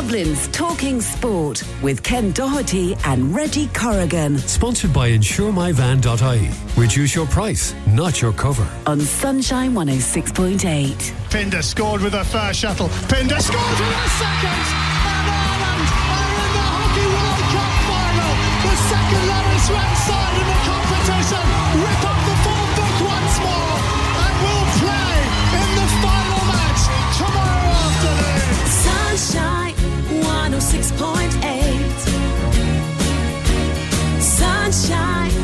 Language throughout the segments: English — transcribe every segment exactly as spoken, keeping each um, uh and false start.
Dublin's Talking Sport with Ken Doherty and Reggie Corrigan. Sponsored by insure my van dot I E. Reduce your price, not your cover. On Sunshine one oh six point eight. Pinder scored with her first shuttle. Pinder scored with her second. And Ireland are in the Hockey World Cup final. The second lowest ranked side in the competition. Rip up the form book once more and will play in the final match tomorrow afternoon. Sunshine one oh six point eight. Sunshine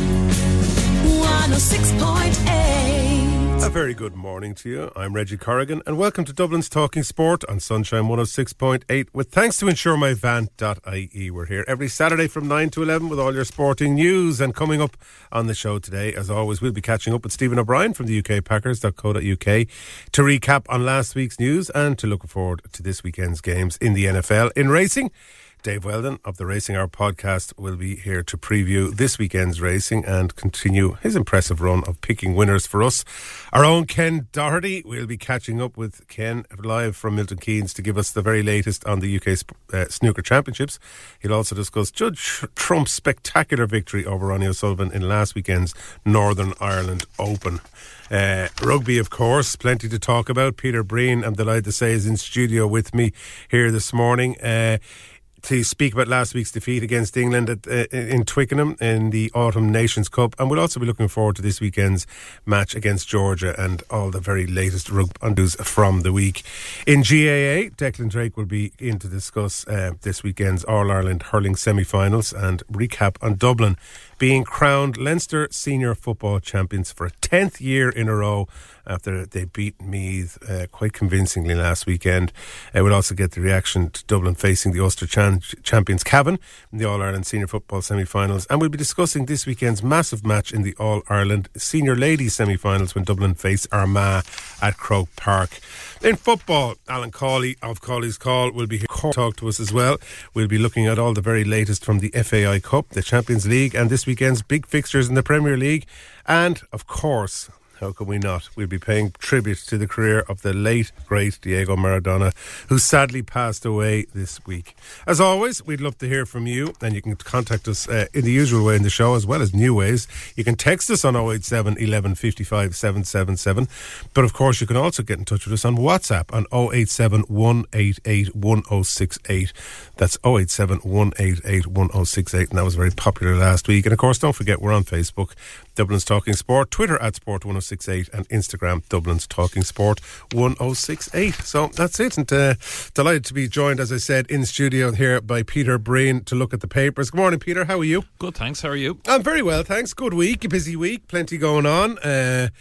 one oh six point eight. A very good morning to you. I'm Reggie Corrigan and welcome to Dublin's Talking Sport on Sunshine one oh six point eight with thanks to insure my van dot I E. We're here every Saturday from nine to eleven with all your sporting news, and coming up on the show today, as always, we'll be catching up with Stephen O'Brien from the U K Packers dot co dot U K to recap on last week's news and to look forward to this weekend's games in the N F L. In racing, Dave Weldon of the Racing Hour podcast will be here to preview this weekend's racing and continue his impressive run of picking winners for us. Our own Ken Doherty will be catching up with Ken live from Milton Keynes to give us the very latest on the U K uh, Snooker Championships. He'll also discuss Judge Trump's spectacular victory over Ronnie O'Sullivan in last weekend's Northern Ireland Open. Uh, rugby, of course, plenty to talk about. Peter Breen, I'm delighted to say, is in studio with me here this morning. Uh, to speak about last week's defeat against England at, uh, in Twickenham in the Autumn Nations Cup, and we'll also be looking forward to this weekend's match against Georgia and all the very latest rugby news from the week. In G A A, Declan Drake will be in to discuss uh, this weekend's All-Ireland hurling semi-finals and recap on Dublin being crowned Leinster Senior Football Champions for a tenth year in a row after they beat Meath uh, quite convincingly last weekend. Uh, we'll also get the reaction to Dublin facing the Ulster Chan- champions Cavan in the All-Ireland Senior Football semi-finals, and we'll be discussing this weekend's massive match in the All-Ireland Senior Ladies semi-finals when Dublin face Armagh at Croke Park. In football, Alan Cawley of Cawley's Call will be here to talk to us as well. We'll be looking at all the very latest from the F A I Cup, the Champions League, and this weekend's big fixtures in the Premier League. And, of course, how can we not? We'll be paying tribute to the career of the late, great Diego Maradona, who sadly passed away this week. As always, we'd love to hear from you, and you can contact us uh, in the usual way in the show, as well as new ways. You can text us on oh eight seven, eleven fifty-five, seven seven seven. But, of course, you can also get in touch with us on WhatsApp on oh eight seven, one eight eight, one oh six eight. That's oh eight seven, one eight eight, one oh six eight, and that was very popular last week. And, of course, don't forget, we're on Facebook, Dublin's Talking Sport, Twitter at Sport one oh six eight, and Instagram Dublin's Talking Sport one oh six eight. So that's it, and uh, delighted to be joined, as I said, in studio here by Peter Breen to look at the papers. Good morning, Peter. How are you? Good, thanks. How are you? I'm very well, thanks. Good week, a busy week, plenty going on. Uh,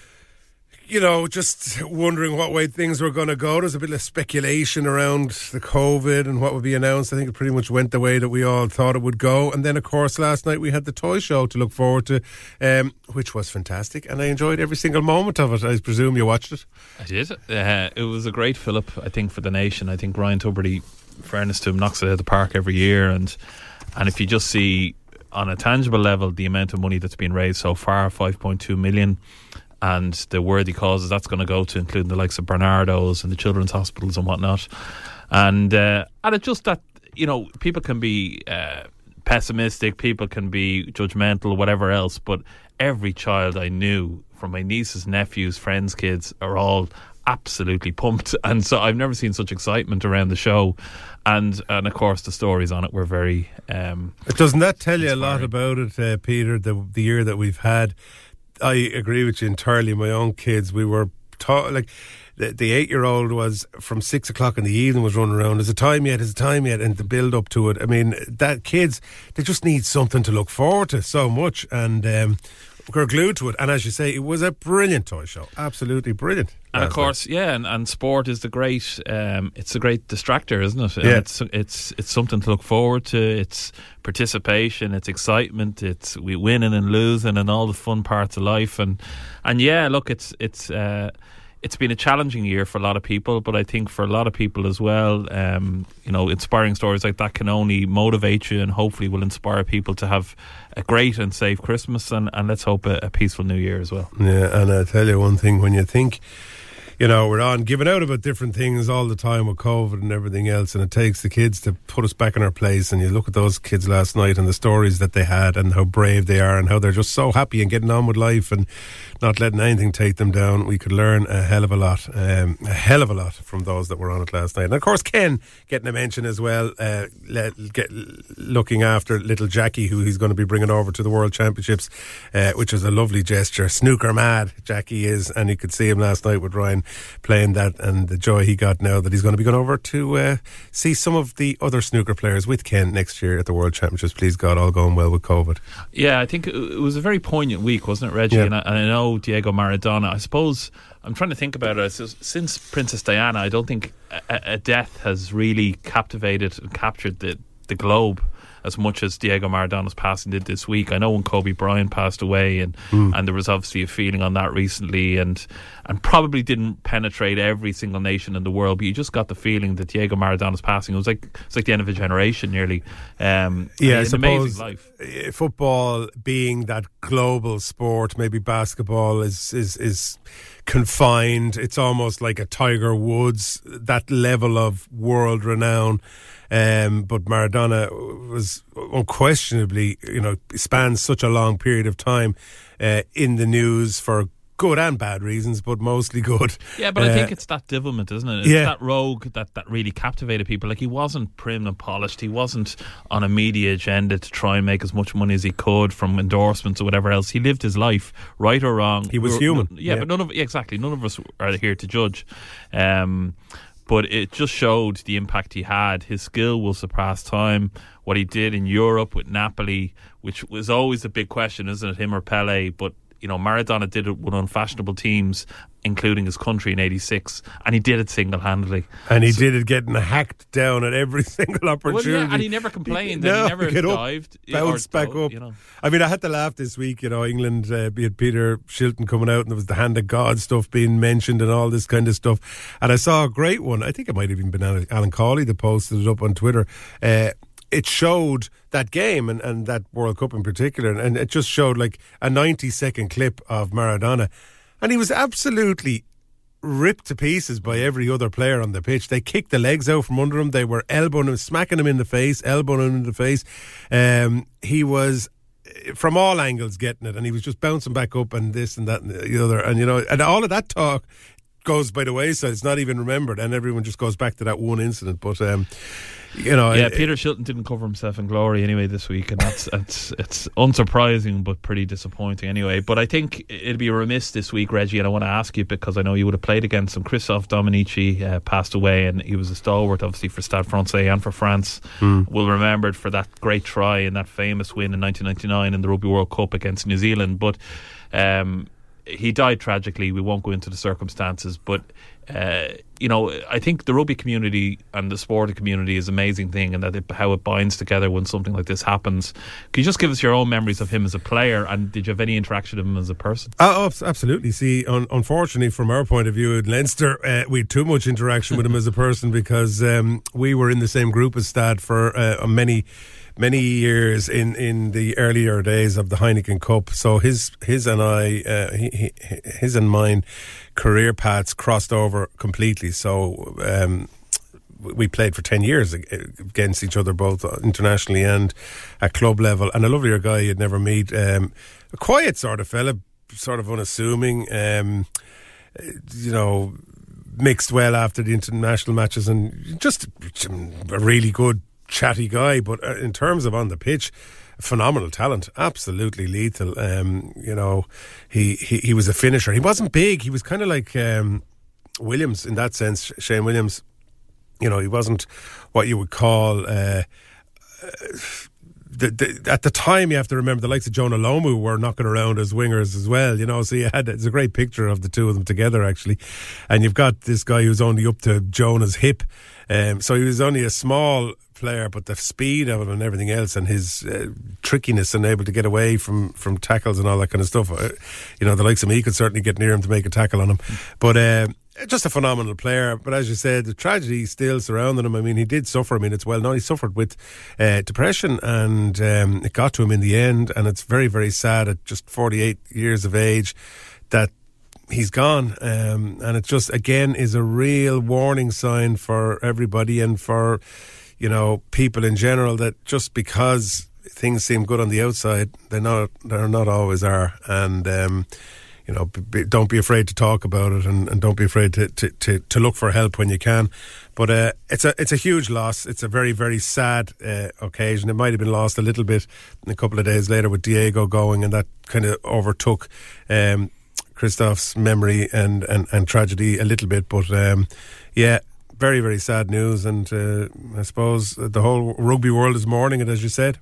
you know, just wondering what way things were going to go. There's a bit of speculation around the COVID and what would be announced. I think it pretty much went the way that we all thought it would go. And then, of course, last night we had the toy show to look forward to, um, which was fantastic. And I enjoyed every single moment of it. I presume you watched it. I did. Uh, it was a great fill-up, I think, for the nation. I think Ryan Tubridy, fairness to him, knocks it out of the park every year. And, and if you just see, on a tangible level, the amount of money that's been raised so far, five point two million, and the worthy causes that's going to go to, including the likes of Bernardo's and the children's hospitals and whatnot. And uh, and it's just that, you know, people can be uh, pessimistic, people can be judgmental, whatever else, but every child I knew, from my nieces, nephews, friends, kids, are all absolutely pumped. And so I've never seen such excitement around the show. And, and of course, the stories on it were very um, Doesn't that tell inspiring. you a lot about it, uh, Peter, the, the year that we've had? I agree with you entirely. My own kids, we were taught, like, the, the eight-year-old was from six o'clock in the evening was running around. Is it time yet? Is it time yet? And the build up to it. I mean, that kids, they just need something to look forward to so much, and um, we're glued to it. And as you say, it was a brilliant toy show, absolutely brilliant. And of course, yeah, and, and sport is the great, um, it's a great distractor, isn't it? And yeah. it's it's it's something to look forward to. It's participation, it's excitement, it's we winning and losing, and all the fun parts of life. And and yeah, look, it's it's uh, it's been a challenging year for a lot of people, but I think for a lot of people as well, um, you know, inspiring stories like that can only motivate you, and hopefully will inspire people to have a great and safe Christmas, and, and let's hope a, a peaceful New Year as well. Yeah, and I tell you one thing, when you think you know, we're on giving out about different things all the time with COVID and everything else, and it takes the kids to put us back in our place. And you look at those kids last night and the stories that they had and how brave they are and how they're just so happy and getting on with life and not letting anything take them down. We could learn a hell of a lot, um, a hell of a lot from those that were on it last night. And of course, Ken getting a mention as well, uh, let, get, looking after little Jackie, who he's going to be bringing over to the World Championships, uh, which is a lovely gesture. Snooker mad, Jackie is, and you could see him last night with Ryan playing that, and the joy he got now that he's going to be going over to uh, see some of the other snooker players with Ken next year at the World Championships. Please God, all going well with COVID. Yeah, I think it was a very poignant week, wasn't it, Reggie? Yeah. And, I, and I know Diego Maradona, I suppose, I'm trying to think about it, since Princess Diana, I don't think a, a death has really captivated and captured the, the globe as much as Diego Maradona's passing did this week. I know when Kobe Bryant passed away, and mm. and there was obviously a feeling on that recently, and and probably didn't penetrate every single nation in the world, but you just got the feeling that Diego Maradona's passing, it was like it's like the end of a generation nearly. Um, yeah, it's I an amazing suppose life. Football being that global sport, maybe basketball is is is confined. It's almost like a Tiger Woods, that level of world renown. Um, but Maradona was unquestionably, you know, spans such a long period of time uh, in the news for good and bad reasons, but mostly good. Yeah, but uh, I think it's that devilment, isn't it? It's yeah. that rogue that, that really captivated people. Like, he wasn't prim and polished. He wasn't on a media agenda to try and make as much money as he could from endorsements or whatever else. He lived his life, right or wrong. He was We're, human. Yeah, yeah, but none of yeah, exactly. None of us are here to judge. Um, but it just showed the impact he had. His skill will surpass time. What he did in Europe with Napoli, which was always a big question, isn't it, him or Pele? But you know, Maradona did it with unfashionable teams, including his country in eighty-six, and he did it single-handedly. And he so, did it getting hacked down at every single opportunity. Well, yeah, and he never complained, he, and no, he never get dived. Up, bounced back dove, up. You know. I mean, I had to laugh this week, you know, England, uh, be it Peter Shilton coming out, and there was the hand of God stuff being mentioned and all this kind of stuff. And I saw a great one, I think it might have even been Alan, Alan Cawley that posted it up on Twitter. Uh, it showed that game and, and that World Cup in particular, and it just showed like a ninety second clip of Maradona, and he was absolutely ripped to pieces by every other player on the pitch. They kicked the legs out from under him. They were elbowing him, smacking him in the face, elbowing him in the face. Um, he was from all angles getting it, and he was just bouncing back up and this and that and the other, and you know, and all of that talk goes by the wayside. It's not even remembered, and everyone just goes back to that one incident. But um, you know, yeah, it, Peter Shilton didn't cover himself in glory anyway this week, and that's it's it's unsurprising but pretty disappointing anyway. But I think it'd be remiss this week, Reggie, and I want to ask you, because I know you would have played against him. Christophe Dominici uh, passed away, and he was a stalwart obviously for Stade Francais and for France. Mm. We'll remember it for that great try in that famous win in nineteen ninety-nine in the Rugby World Cup against New Zealand. But um, he died tragically. We won't go into the circumstances, but uh, you know, I think the rugby community and the sporting community is an amazing thing, and that it, how it binds together when something like this happens. Can you just give us your own memories of him as a player, and did you have any interaction with him as a person? Oh, absolutely. See, un- unfortunately, from our point of view in Leinster, uh, we had too much interaction with him as a person, because um, we were in the same group as Stade for uh, many many years in, in the earlier days of the Heineken Cup. So his his and I, uh, he, he, his and mine career paths crossed over completely. So um, we played for ten years against each other, both internationally and at club level. And a lovelier guy you'd never meet. Um, a quiet sort of fella, sort of unassuming, um, you know, mixed well after the international matches, and just a really good chatty guy. But in terms of on the pitch, phenomenal talent, absolutely lethal. Um, you know, he, he he was a finisher. He wasn't big. He was kind of like um, Williams in that sense, Shane Williams. You know, he wasn't what you would call. Uh, the, the, at the time, you have to remember the likes of Jonah Lomu were knocking around as wingers as well. You know, so you had it's a great picture of the two of them together actually, and you've got this guy who's only up to Jonah's hip. Um, so he was only a small player, but the speed of it and everything else, and his uh, trickiness and able to get away from, from tackles and all that kind of stuff. Uh, you know, the likes of me could certainly get near him to make a tackle on him. But uh, just a phenomenal player. But as you said, the tragedy still surrounding him. I mean, he did suffer. I mean, it's well known. He suffered with uh, depression, and um, it got to him in the end. And it's very, very sad at just forty-eight years of age that he's gone, um, and it just again is a real warning sign for everybody and for, you know, people in general, that just because things seem good on the outside, they're not they're not always are. And um, you know, b- don't be afraid to talk about it, and, and don't be afraid to, to, to, to look for help when you can. But uh, it's a it's a huge loss. It's a very, very sad uh, occasion. It might have been lost a little bit a couple of days later with Diego going, and that kind of overtook um, Christoph's memory and, and, and tragedy a little bit. But um, yeah, very, very sad news. And uh, I suppose the whole rugby world is mourning it, as you said.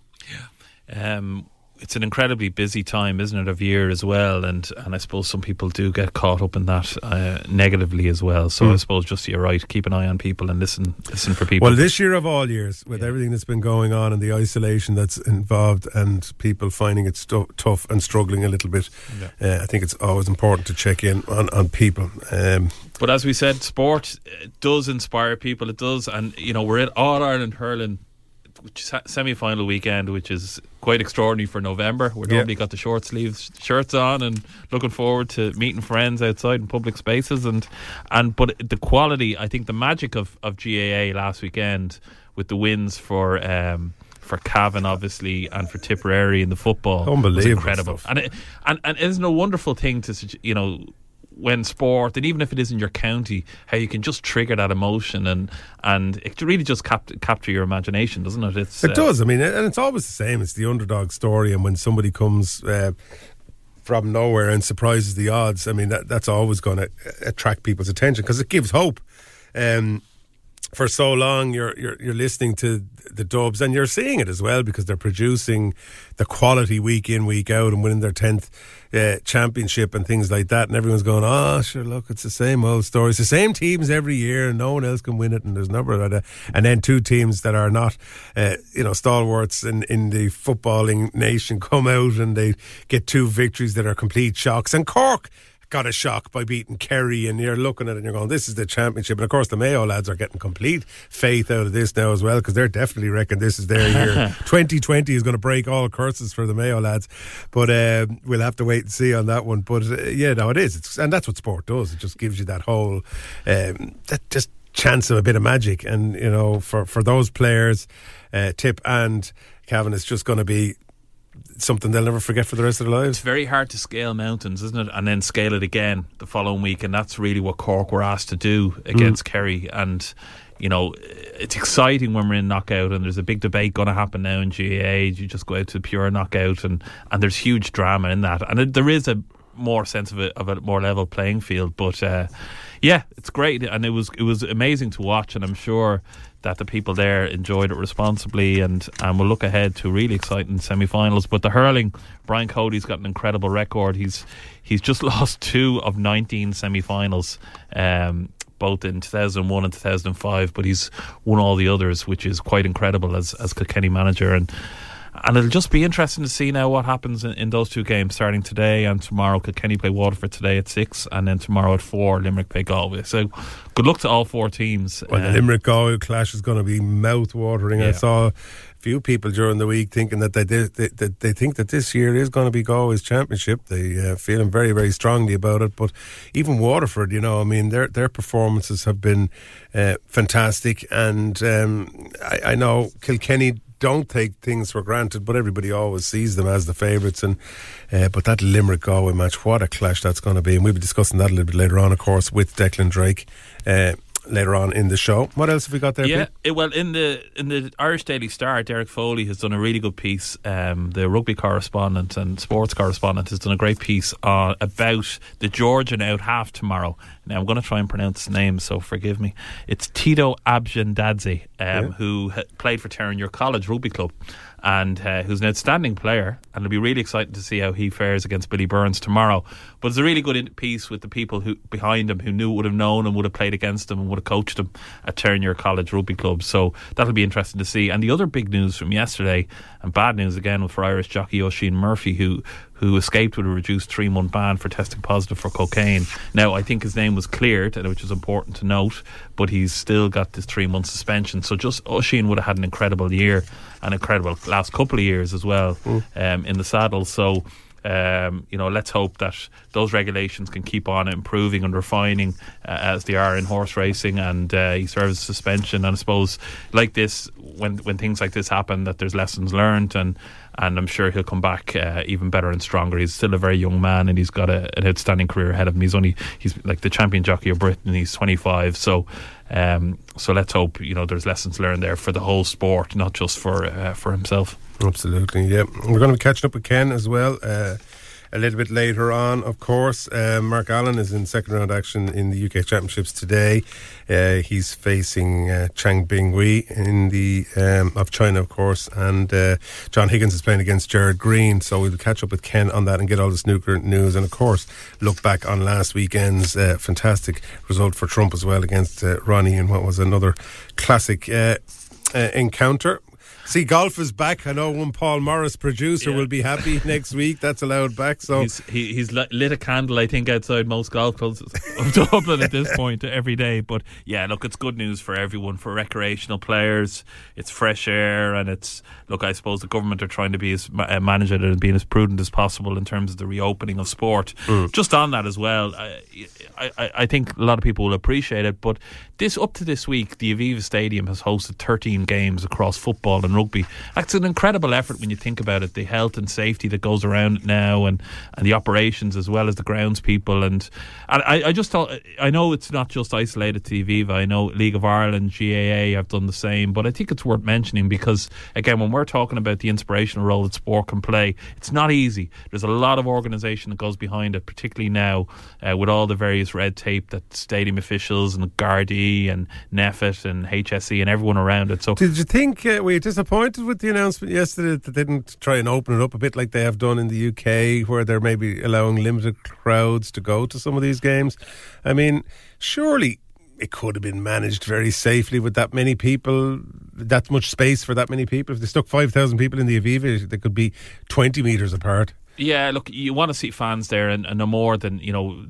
Yeah. Um, it's an incredibly busy time, isn't it, of year as well, and, and I suppose some people do get caught up in that uh, negatively as well. So mm. I suppose just you're right, keep an eye on people and listen listen for people. Well, this year of all years, with yeah. everything that's been going on and the isolation that's involved and people finding it stu- tough and struggling a little bit, yeah. uh, I think it's always important to check in on, on people. Um, but as we said, sport it does inspire people, it does, and you know, we're at All Ireland Hurling, which is semi-final weekend, which is quite extraordinary for November. We're normally yeah. got the short sleeves shirts on and looking forward to meeting friends outside in public spaces. And and but the quality, I think the magic of, of G A A last weekend with the wins for um, for Cavan obviously and for Tipperary in the football was incredible. Stuff. And it, and and isn't it a wonderful thing to, you know, when sport, and even if it isn't your county, how you can just trigger that emotion, and and it really just cap- capture your imagination, doesn't it? It's, it uh, does. I mean, and it's always the same. It's the underdog story, and when somebody comes uh, from nowhere and surprises the odds, I mean, that, that's always going to attract people's attention because it gives hope. Um, for so long, you're you're you're listening to the Dubs, and you're seeing it as well because they're producing the quality week in, week out, and winning their tenth uh, championship and things like that. And everyone's going, "Oh, sure, look, it's the same old story. It's the same teams every year, and no one else can win it." And there's never like that. And then two teams that are not, uh, you know, stalwarts in in the footballing nation come out and they get two victories that are complete shocks. And Cork got a shock by beating Kerry, and you're looking at it and you're going, this is the championship. And of course the Mayo lads are getting complete faith out of this now as well, because they're definitely reckon this is their year. twenty twenty is going to break all curses for the Mayo lads, but uh, we'll have to wait and see on that one. But uh, yeah, no, it is, it's, and that's what sport does. It just gives you that whole um, that just chance of a bit of magic. And you know, for, for those players, uh, Tip and Cavan, it's just going to be something they'll never forget for the rest of their lives. It's very hard to scale mountains, isn't it? And then scale it again the following week, and that's really what Cork were asked to do against mm. Kerry. And you know, it's exciting when we're in knockout, and there's a big debate going to happen now in G A A. You just go out to pure knockout, and, and there's huge drama in that, and it, there is a more sense of a, of a more level playing field. But uh, yeah, it's great, and it was it was amazing to watch, and I'm sure that the people there enjoyed it responsibly, and, and we'll look ahead to really exciting semi-finals. But the hurling, Brian Cody's got an incredible record. He's he's just lost two of nineteen semi-finals, um, both in two thousand one and two thousand five, but he's won all the others, which is quite incredible as as Kilkenny manager. And And it'll just be interesting to see now what happens in, in those two games, starting today and tomorrow. Kilkenny play Waterford today at six, and then tomorrow at four, Limerick play Galway. So good luck to all four teams. Well, um, the Limerick-Galway clash is going to be mouth-watering. Yeah. I saw a few people during the week thinking that they, they, they, they think that this year is going to be Galway's championship. They uh, feeling very, very strongly about it. But even Waterford, you know, I mean, their their performances have been uh, fantastic. And um, I, I know Kilkenny don't take things for granted, but everybody always sees them as the favourites. And uh, but that Limerick-Galway match, what a clash that's going to be. And we'll be discussing that a little bit later on, of course, with Declan Drake uh, later on in the show. What else have we got there, Yeah, it, well, in the in the Irish Daily Star, Derek Foley has done a really good piece. Um, the rugby correspondent and sports correspondent has done a great piece uh, about the Georgian out half tomorrow. Now, I'm going to try and pronounce his name, so forgive me. It's Tito Abjandadze, um, yeah. who ha- played for Terenure College Rugby Club, and uh, who's an outstanding player, and it'll be really exciting to see how he fares against Billy Burns tomorrow. But it's a really good piece with the people who behind him who knew, would have known and would have played against him and would have coached him at Terenure College Rugby Club. So that'll be interesting to see. And the other big news from yesterday, and bad news again for Irish jockey Oisin Murphy, who who escaped with a reduced three-month ban for testing positive for cocaine. Now, I think his name was cleared, which is important to note, but he's still got this three-month suspension. So just Oisin would have had an incredible year, an incredible last couple of years as well, mm. um, in the saddle. So Um, you know, let's hope that those regulations can keep on improving and refining uh, as they are in horse racing, and uh, he serves suspension. And I suppose like this, when when things like this happen, that there's lessons learned, and and I'm sure he'll come back uh, even better and stronger. He's still a very young man, and he's got a, an outstanding career ahead of him. He's only he's like the champion jockey of Britain. He's twenty-five, so um, so let's hope, you know, there's lessons learned there for the whole sport, not just for uh, for himself. Absolutely, yeah. We're going to be catching up with Ken as well uh, a little bit later on, of course. Uh, Mark Allen is in second round action in the U K Championships today. Uh, he's facing uh, Chang Binghui in the um, of China, of course, and uh, John Higgins is playing against Jared Green. So we'll catch up with Ken on that and get all the snooker news, and of course look back on last weekend's uh, fantastic result for Trump as well against uh, Ronnie in what was another classic uh, uh, encounter. See, golf is back. I know one Paul Morris producer yeah. will be happy next week. That's allowed back. So he's, he, he's lit a candle, I think, outside most golf clubs of Dublin at this point every day. But yeah, look, it's good news for everyone, for recreational players. It's fresh air, and it's, look, I suppose the government are trying to be as uh, manage it and being as prudent as possible in terms of the reopening of sport. Mm. Just on that as well, I, I, I think a lot of people will appreciate it. But this up to this week, the Aviva Stadium has hosted thirteen games across football and rugby. That's an incredible effort when you think about it, the health and safety that goes around it now, and, and the operations as well as the grounds people. And, and I, I just thought, I know it's not just isolated to the Aviva. I know League of Ireland, G A A have done the same, but I think it's worth mentioning because, again, when we're talking about the inspirational role that sport can play, it's not easy. There's a lot of organisation that goes behind it, particularly now uh, with all the various red tape that stadium officials and Gardaí and Neffet and H S E and everyone around it. So, did you think uh, were you disappointed with the announcement yesterday that they didn't try and open it up a bit like they have done in the U K, where they're maybe allowing limited crowds to go to some of these games? I mean, surely it could have been managed very safely with that many people, that much space for that many people. If they stuck five thousand people in the Aviva, they could be twenty metres apart. Yeah, look, you want to see fans there, and, and no more than, you know,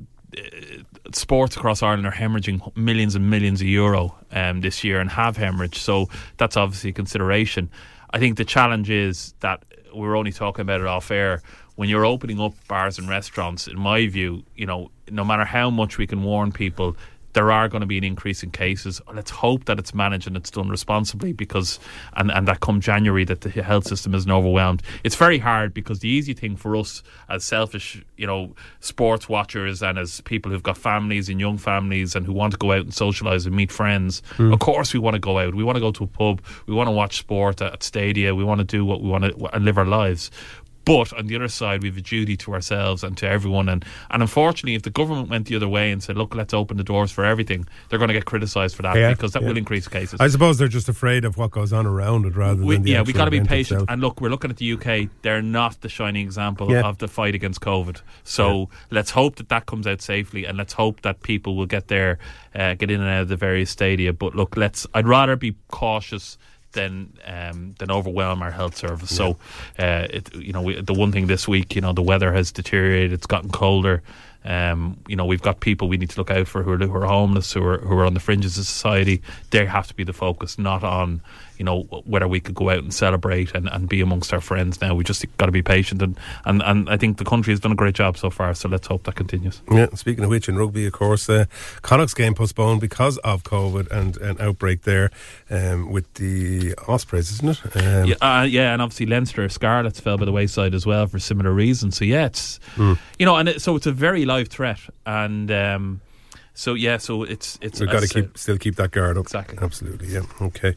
sports across Ireland are hemorrhaging millions and millions of euro um, this year, and have hemorrhaged, so that's obviously a consideration. I think the challenge is that we're only talking about it off air. When you're opening up bars and restaurants, in my view, you know, no matter how much we can warn people, there are going to be an increase in cases. Let's hope that it's managed and it's done responsibly, because and, and that come January that the health system isn't overwhelmed. It's very hard, because the easy thing for us as selfish, you know, sports watchers and as people who've got families and young families and who want to go out and socialise and meet friends, mm. of course we want to go out. We want to go to a pub. We want to watch sport at, at stadia. We want to do what we want to and live our lives. But on the other side, we have a duty to ourselves and to everyone. And, and unfortunately, if the government went the other way and said, look, let's open the doors for everything, they're going to get criticised for that, yeah, because that yeah. will increase cases. I suppose they're just afraid of what goes on around it rather we, than the Yeah, we've got to be patient. Itself. And look, we're looking at the U K. They're not the shining example yeah. of the fight against COVID. So yeah. let's hope that that comes out safely, and let's hope that people will get there, uh, get in and out of the various stadia. But look, let's. I'd rather be cautious than um, than overwhelm our health service. Yeah. So, uh, it, you know, we, the one thing this week, you know, the weather has deteriorated. It's gotten colder. Um, you know, we've got people we need to look out for who are, who are homeless, who are who are on the fringes of society. They have to be the focus, not on, you know, whether we could go out and celebrate and, and be amongst our friends now. We just got to be patient, and, and, and I think the country has done a great job so far, so let's hope that continues. Yeah, speaking of which, in rugby, of course, uh, Connacht's game postponed because of COVID and an outbreak there um, with the Ospreys, isn't it? Um, yeah, uh, yeah, and obviously Leinster Scarlets fell by the wayside as well for similar reasons. So yeah, it's mm. you know, and it, so it's a very live threat, and um, so yeah, so it's it's we've got to keep still keep that guard up. Exactly, absolutely, yeah, okay.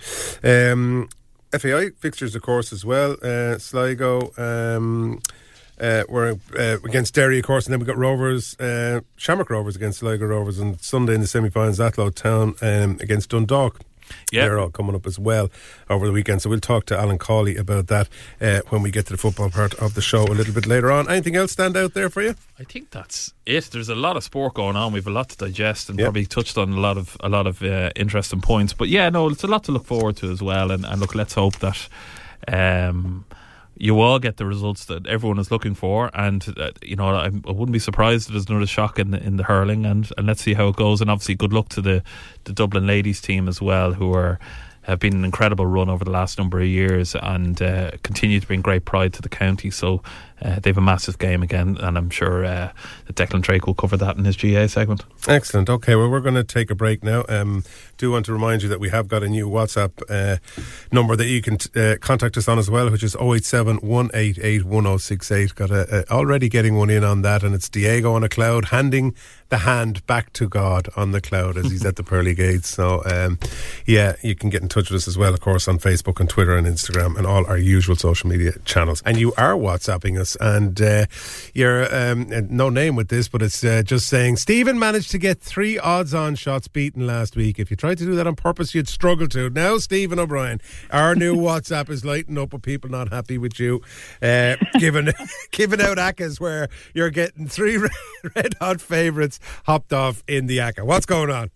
Um, F A I fixtures, of course, as well. Uh, Sligo. Um, Uh, we're uh, against Derry, of course, and then we've got Rovers, uh, Shamrock Rovers against Sligo Rovers, and Sunday in the semi-finals, Atlow Town um, against Dundalk. Yep. They're all coming up as well over the weekend, so we'll talk to Alan Cawley about that uh, when we get to the football part of the show a little bit later on. Anything else stand out there for you? I think that's it. There's a lot of sport going on. We've a lot to digest, and yep. probably touched on a lot of a lot of uh, interesting points. But yeah, no, it's a lot to look forward to as well. And, and look, let's hope that Um, you all get the results that everyone is looking for, and uh, you know, I, I wouldn't be surprised if there's another shock in the, in the hurling, and, and let's see how it goes. And obviously good luck to the, the Dublin ladies team as well, who are have been an incredible run over the last number of years and uh, continue to bring great pride to the county. So uh, they have a massive game again, and I'm sure uh, that Declan Drake will cover that in his G A segment. Excellent. Okay, well, we're going to take a break now. Um, do want to remind you that we have got a new WhatsApp uh, number that you can t- uh, contact us on as well, which is oh eight seven, one eight eight, one oh six eight. Got a, a, already getting one in on that, and it's Diego on a cloud handing the hand back to God on the cloud as he's at the pearly gates. So um, yeah, you can get in touch with us as well, of course, on Facebook and Twitter and Instagram and all our usual social media channels. And you are WhatsApping us, and uh, you're um, no name with this, but it's uh, just saying Stephen managed to get three odds-on shots beaten last week. If you tried to do that on purpose, you'd struggle to. Now Stephen O'Brien, our new WhatsApp is lighting up with people not happy with you, uh, giving giving out accas where you're getting three red hot favourites hopped off in the A C C A. What's going on?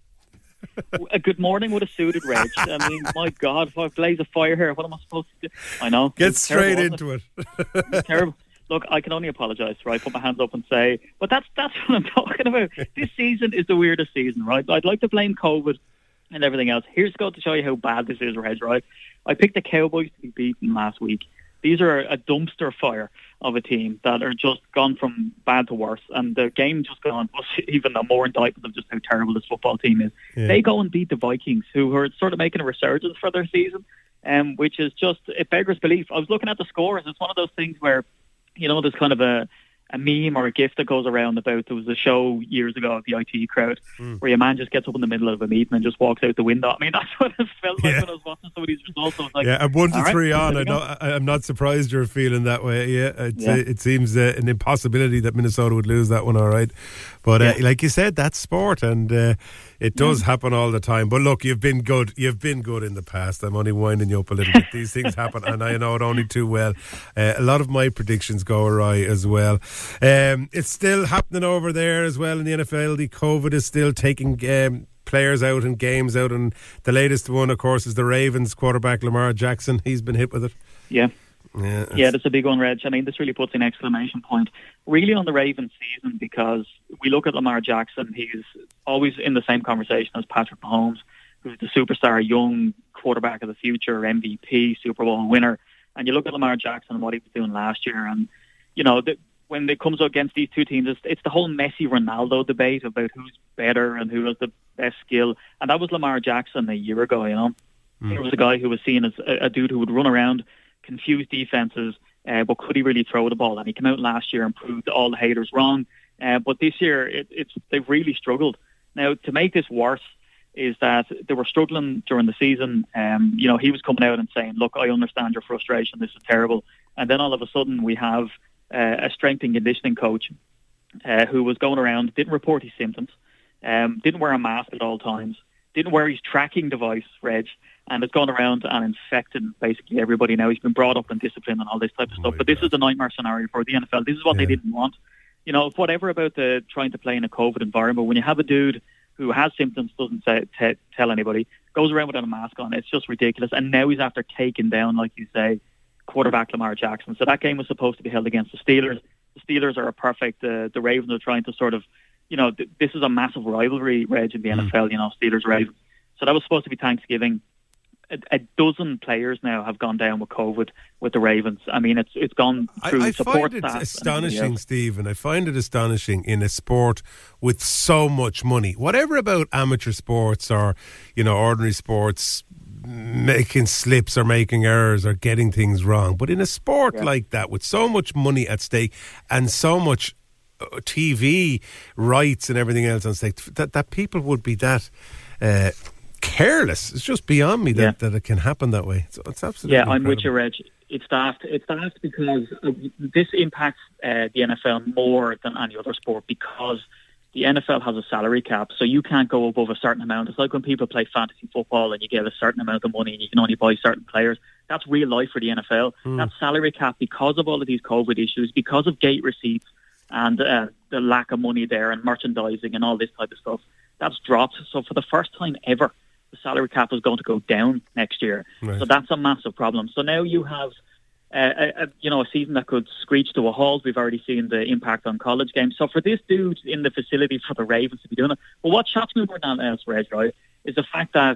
A good morning with a suited Reg. I mean, my God, if I blaze a fire here, what am I supposed to do? I know. Get it's straight terrible, into it. it? It's terrible. Look, I can only apologise, right? Put my hands up and say, but that's that's what I'm talking about. This season is the weirdest season, right? I'd like to blame COVID and everything else. Here's going to show you how bad this is, Reg, right? I picked the Cowboys to be beaten last week. These are a dumpster fire of a team that are just gone from bad to worse, and the game just gone was even a more indictment of just how terrible this football team is. Yeah. They go and beat the Vikings, who are sort of making a resurgence for their season, um, which is just, it beggars belief. I was looking at the scores. It's one of those things where, you know, there's kind of a a meme or a gif that goes around about, there was a show years ago of the I T crowd mm. where a man just gets up in the middle of a meeting and just walks out the window. I mean, that's what it felt like yeah. when I was watching some of these results. I was like, yeah, and one to three right, on, I know, I, I'm not surprised you're feeling that way. Yeah, it's, yeah. Uh, it seems uh, an impossibility that Minnesota would lose that one, all right. But uh, yeah. like you said, that's sport, and uh, it does yeah. happen all the time. But look, you've been good. You've been good in the past. I'm only winding you up a little bit. These things happen, and I know it only too well. Uh, a lot of my predictions go awry as well. Um, it's still happening over there as well in the N F L. The COVID is still taking um, players out and games out, and the latest one, of course, is the Ravens quarterback Lamar Jackson. He's been hit with it. Yeah. Yeah, yeah, that's a big one, Reg. I mean, this really puts an exclamation point really on the Ravens season, because we look at Lamar Jackson, he's always in the same conversation as Patrick Mahomes, who's the superstar, young quarterback of the future, M V P, Super Bowl winner. And you look at Lamar Jackson and what he was doing last year, and, you know, the, when it comes against these two teams, it's, it's the whole Messi-Ronaldo debate about who's better and who has the best skill. And that was Lamar Jackson a year ago, you know. Mm. There was a guy who was seen as a, a dude who would run around, confuse defenses, uh, but could he really throw the ball? And he came out last year and proved all the haters wrong. Uh, but this year, it, it's they've really struggled. Now, to make this worse is that they were struggling during the season. Um, you know, he was coming out and saying, look, I understand your frustration. This is terrible. And then all of a sudden we have uh, a strength and conditioning coach uh, who was going around, didn't report his symptoms, um, didn't wear a mask at all times, didn't wear his tracking device, Reg, and has gone around and infected basically everybody now. He's been brought up in discipline and all this type of oh stuff. But God. This is a nightmare scenario for the N F L. This is what yeah. they didn't want. You know, whatever about the trying to play in a COVID environment, when you have a dude who has symptoms, doesn't say, t- tell anybody, goes around without a mask on, it's just ridiculous. And now he's after taking down, like you say, quarterback Lamar Jackson. So that game was supposed to be held against the Steelers. The Steelers are a perfect, uh, the Ravens are trying to sort of, you know, th- this is a massive rivalry, Reg, in the mm. N F L, you know, Steelers-Ravens. So that was supposed to be Thanksgiving. A, a dozen players now have gone down with COVID with the Ravens. I mean, it's it's gone through I, I support staff. I find it astonishing, else. Stephen. I find it astonishing in a sport with so much money. Whatever about amateur sports or, you know, ordinary sports, making slips or making errors or getting things wrong. But in a sport yeah. like that, with so much money at stake and so much T V rights and everything else on stake, that, that people would be that... Uh, careless. It's just beyond me that, yeah. that it can happen that way. It's, it's absolutely yeah. I'm incredible. with you, Reg. It's daft. It's daft because uh, this impacts uh, the N F L more than any other sport, because the N F L has a salary cap, so you can't go above a certain amount. It's like when people play fantasy football and you get a certain amount of money and you can only buy certain players. That's real life for the N F L. Mm. That salary cap, because of all of these COVID issues, because of gate receipts and uh, the lack of money there and merchandising and all this type of stuff, that's dropped. So for the first time ever, the salary cap is going to go down next year. Right. So that's a massive problem. So now you have uh, a, a, you know, a season that could screech to a halt. We've already seen the impact on college games. So for this dude in the facility for the Ravens to be doing it, well, what shocks me more than else, Reg, right, is the fact that the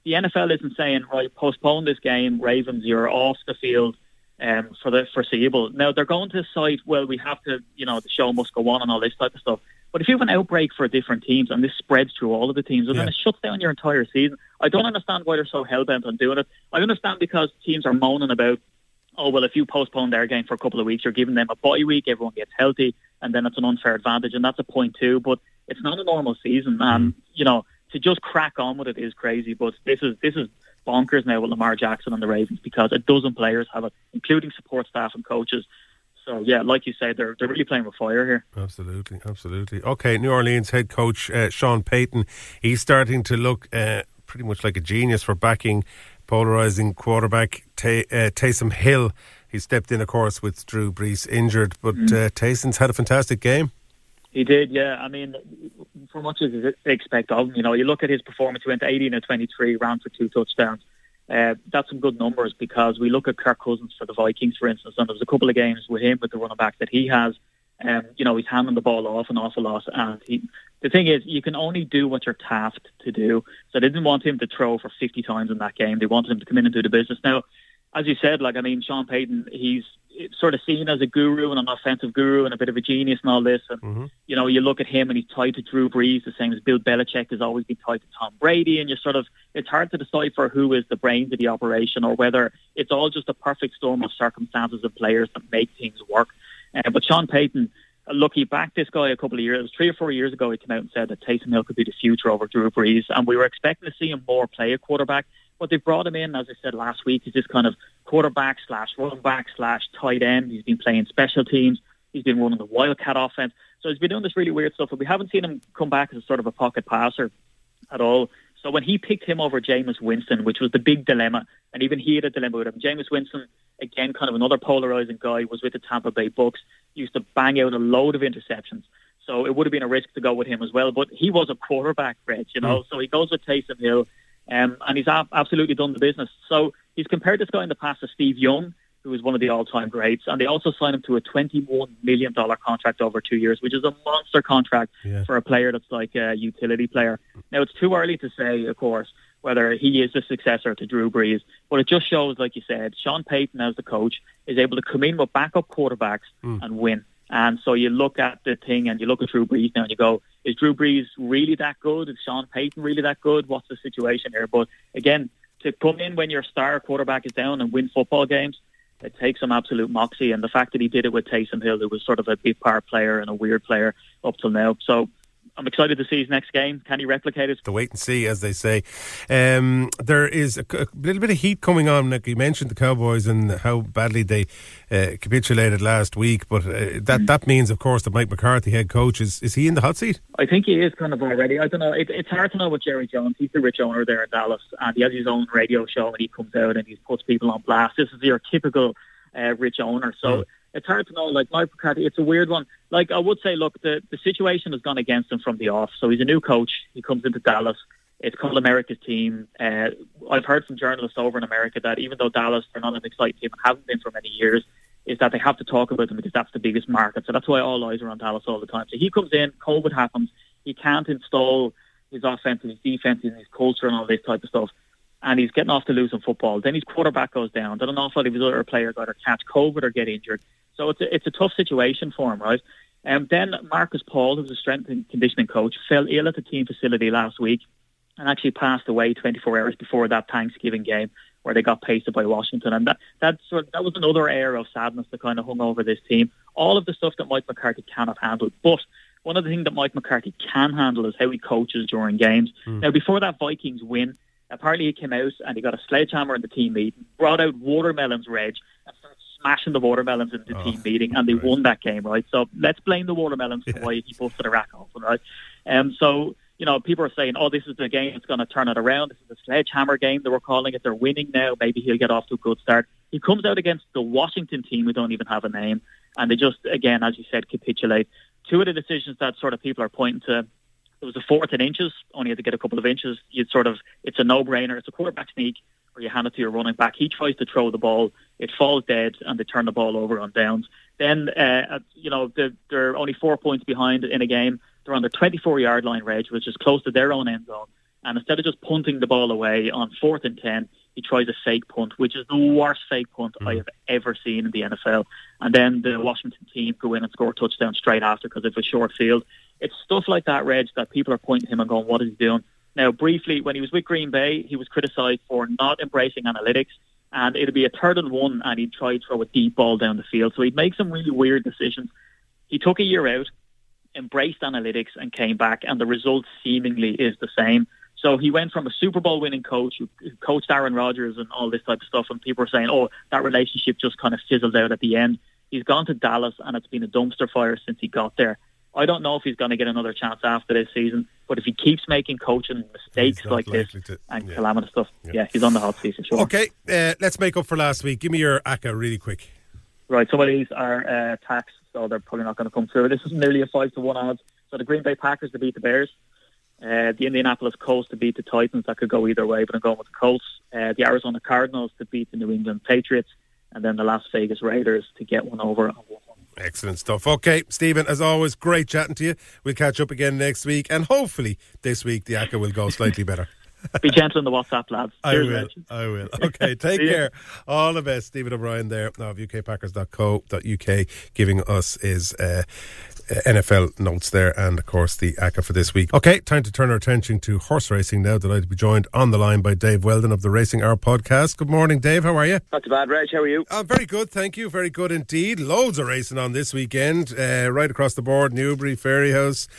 the N F L isn't saying, right, postpone this game, Ravens, you're off the field um, for the foreseeable. Now, they're going to cite, well, we have to, you know, the show must go on and all this type of stuff. But if you have an outbreak for different teams and this spreads through all of the teams, well, yeah. then it shuts down your entire season. I don't understand why they're so hell-bent on doing it. I understand because teams are moaning about, oh, well, if you postpone their game for a couple of weeks, you're giving them a bye week, everyone gets healthy, and then it's an unfair advantage, and that's a point too. But it's not a normal season, and, mm. you know, to just crack on with it is crazy. But this is this is bonkers now with Lamar Jackson and the Ravens because a dozen players have it, including support staff and coaches. So, yeah, like you say, they're, they're really playing with fire here. Absolutely, absolutely. Okay, New Orleans head coach uh, Sean Payton, he's starting to look uh, pretty much like a genius for backing polarising quarterback Tay- uh, Taysom Hill. He stepped in, of course, with Drew Brees injured, but mm. uh, Taysom's had a fantastic game. He did, yeah. I mean, for much as you expect of him, you know, you look at his performance, he went eighteen and twenty-three, ran for two touchdowns. Uh, that's some good numbers because we look at Kirk Cousins for the Vikings, for instance, and there's a couple of games with him with the running back that he has. Um, you know, he's handing the ball off an awful lot. And he, the thing is, you can only do what you're tasked to do. So they didn't want him to throw for fifty times in that game. They wanted him to come in and do the business. Now, as you said, like, I mean, Sean Payton, he's sort of seen as a guru and an offensive guru and a bit of a genius and all this. And, mm-hmm. you know, you look at him and he's tied to Drew Brees, the same as Bill Belichick has always been tied to Tom Brady. And you're sort of, it's hard to decipher who is the brains of the operation or whether it's all just a perfect storm of circumstances and players that make things work. Uh, but Sean Payton, look, he backed this guy a couple of years, three or four years ago, he came out and said that Taysom Hill could be the future over Drew Brees. And we were expecting to see him more play a quarterback. But they brought him in, as I said last week, he's this kind of quarterback slash running back slash tight end. He's been playing special teams. He's been running the Wildcat offense. So he's been doing this really weird stuff. But we haven't seen him come back as a sort of a pocket passer at all. So when he picked him over Jameis Winston, which was the big dilemma, and even he had a dilemma with him, Jameis Winston, again, kind of another polarising guy, was with the Tampa Bay Bucks, used to bang out a load of interceptions. So it would have been a risk to go with him as well. But he was a quarterback, Reg, you know. Mm. So he goes with Taysom Hill. Um, and he's ab- absolutely done the business. So he's compared this guy in the past to Steve Young, who is one of the all-time greats. And they also signed him to a twenty-one million dollars contract over two years, which is a monster contract yeah. for a player that's like a utility player. Now, it's too early to say, of course, whether he is the successor to Drew Brees. But it just shows, like you said, Sean Payton as the coach is able to come in with backup quarterbacks mm. and win. And so you look at the thing and you look at Drew Brees now and you go, is Drew Brees really that good? Is Sean Payton really that good? What's the situation here? But again, to come in when your star quarterback is down and win football games, it takes some absolute moxie. And the fact that he did it with Taysom Hill, who was sort of a big part player and a weird player up till now. So I'm excited to see his next game. Can he replicate it? To wait and see, as they say. Um, there is a, a little bit of heat coming on. Like you mentioned the Cowboys and how badly they uh, capitulated last week. But uh, that mm. that means, of course, that Mike McCarthy, head coach, is, is he in the hot seat? I think he is kind of already. I don't know. It, it's hard to know with Jerry Jones. He's the rich owner there in Dallas. And he has his own radio show and he comes out and he puts people on blast. This is your typical uh, rich owner. So... Mm. It's hard to know, like Mike McCarthy, it's a weird one. Like, I would say, look, the, the situation has gone against him from the off. So he's a new coach. He comes into Dallas. It's called America's team. Uh, I've heard from journalists over in America that even though Dallas are not an exciting team and haven't been for many years, is that they have to talk about them because that's the biggest market. So that's why all eyes are on Dallas all the time. So he comes in, COVID happens. He can't install his offense and his defense and his culture and all this type of stuff. And he's getting off to losing football. Then his quarterback goes down. Then an awful lot of his other players either catch COVID or get injured. So it's a, it's a tough situation for him, right? And um, then Marcus Paul, who's a strength and conditioning coach, fell ill at the team facility last week and actually passed away twenty-four hours before that Thanksgiving game where they got pasted by Washington. And that that sort of, that was another air of sadness that kind of hung over this team. All of the stuff that Mike McCarthy cannot handle. But one of the things that Mike McCarthy can handle is how he coaches during games. Mm. Now, before that Vikings win, apparently he came out and he got a sledgehammer in the team meeting, brought out watermelons, Reg, and started smashing the watermelons in the oh, team meeting, and they right. won that game, right? So let's blame the watermelons for yeah. why he busted a rack open, right? Um, so, you know, people are saying, oh, this is the game that's going to turn it around. This is a sledgehammer game, they were calling it. They're winning now. Maybe he'll get off to a good start. He comes out against the Washington team who don't even have a name, and they just, again, as you said, capitulate. Two of the decisions that sort of people are pointing to, it was a fourth and inches, only had to get a couple of inches. You'd sort of, it's a no-brainer. It's a quarterback sneak where you hand it to your running back. He tries to throw the ball. It falls dead, and they turn the ball over on downs. Then, uh, you know, they're, they're only four points behind in a game. They're on the twenty-four-yard line, Reg, which is close to their own end zone. And instead of just punting the ball away on fourth and ten, he tries a fake punt, which is the worst fake punt mm. I have ever seen in the N F L. And then the Washington team go in and score a touchdown straight after because of a short field. It's stuff like that, Reg, that people are pointing to him and going, what is he doing? Now, briefly, when he was with Green Bay, he was criticised for not embracing analytics, and it'd be a third and one, and he'd try to throw a deep ball down the field. So he'd make some really weird decisions. He took a year out, embraced analytics, and came back, and the result seemingly is the same. So he went from a Super Bowl winning coach who coached Aaron Rodgers and all this type of stuff, and people were saying, oh, that relationship just kind of fizzled out at the end. He's gone to Dallas, and it's been a dumpster fire since he got there. I don't know if he's going to get another chance after this season, but if he keeps making coaching mistakes like this to, and yeah. calamitous stuff, yeah. yeah, he's on the hot seat for sure. Okay, uh, let's make up for last week. Give me your A C C A really quick. Right, some of these are uh, tax, so they're probably not going to come through. This is nearly a five to one odds. So the Green Bay Packers to beat the Bears, uh, the Indianapolis Colts to beat the Titans. That could go either way, but I'm going with the Colts. Uh, the Arizona Cardinals to beat the New England Patriots, and then the Las Vegas Raiders to get one over on one. Excellent stuff. Okay, Stephen, as always, great chatting to you. We'll catch up again next week, and hopefully this week the A C C A will go slightly better. Be gentle on the WhatsApp, lads. I Cheers, will. Reg. I will. Okay, take care. All the best. Stephen O'Brien there of U K Packers dot co dot U K giving us his uh, N F L notes there, and of course the A C C A for this week. Okay, time to turn our attention to horse racing now. Delighted to be joined on the line by Dave Weldon of the Racing Hour podcast. Good morning, Dave. How are you? Not too bad, Reg. How are you? Uh, very good, thank you. Very good indeed. Loads of racing on this weekend, uh, right across the board. Newbury, Fairyhouse.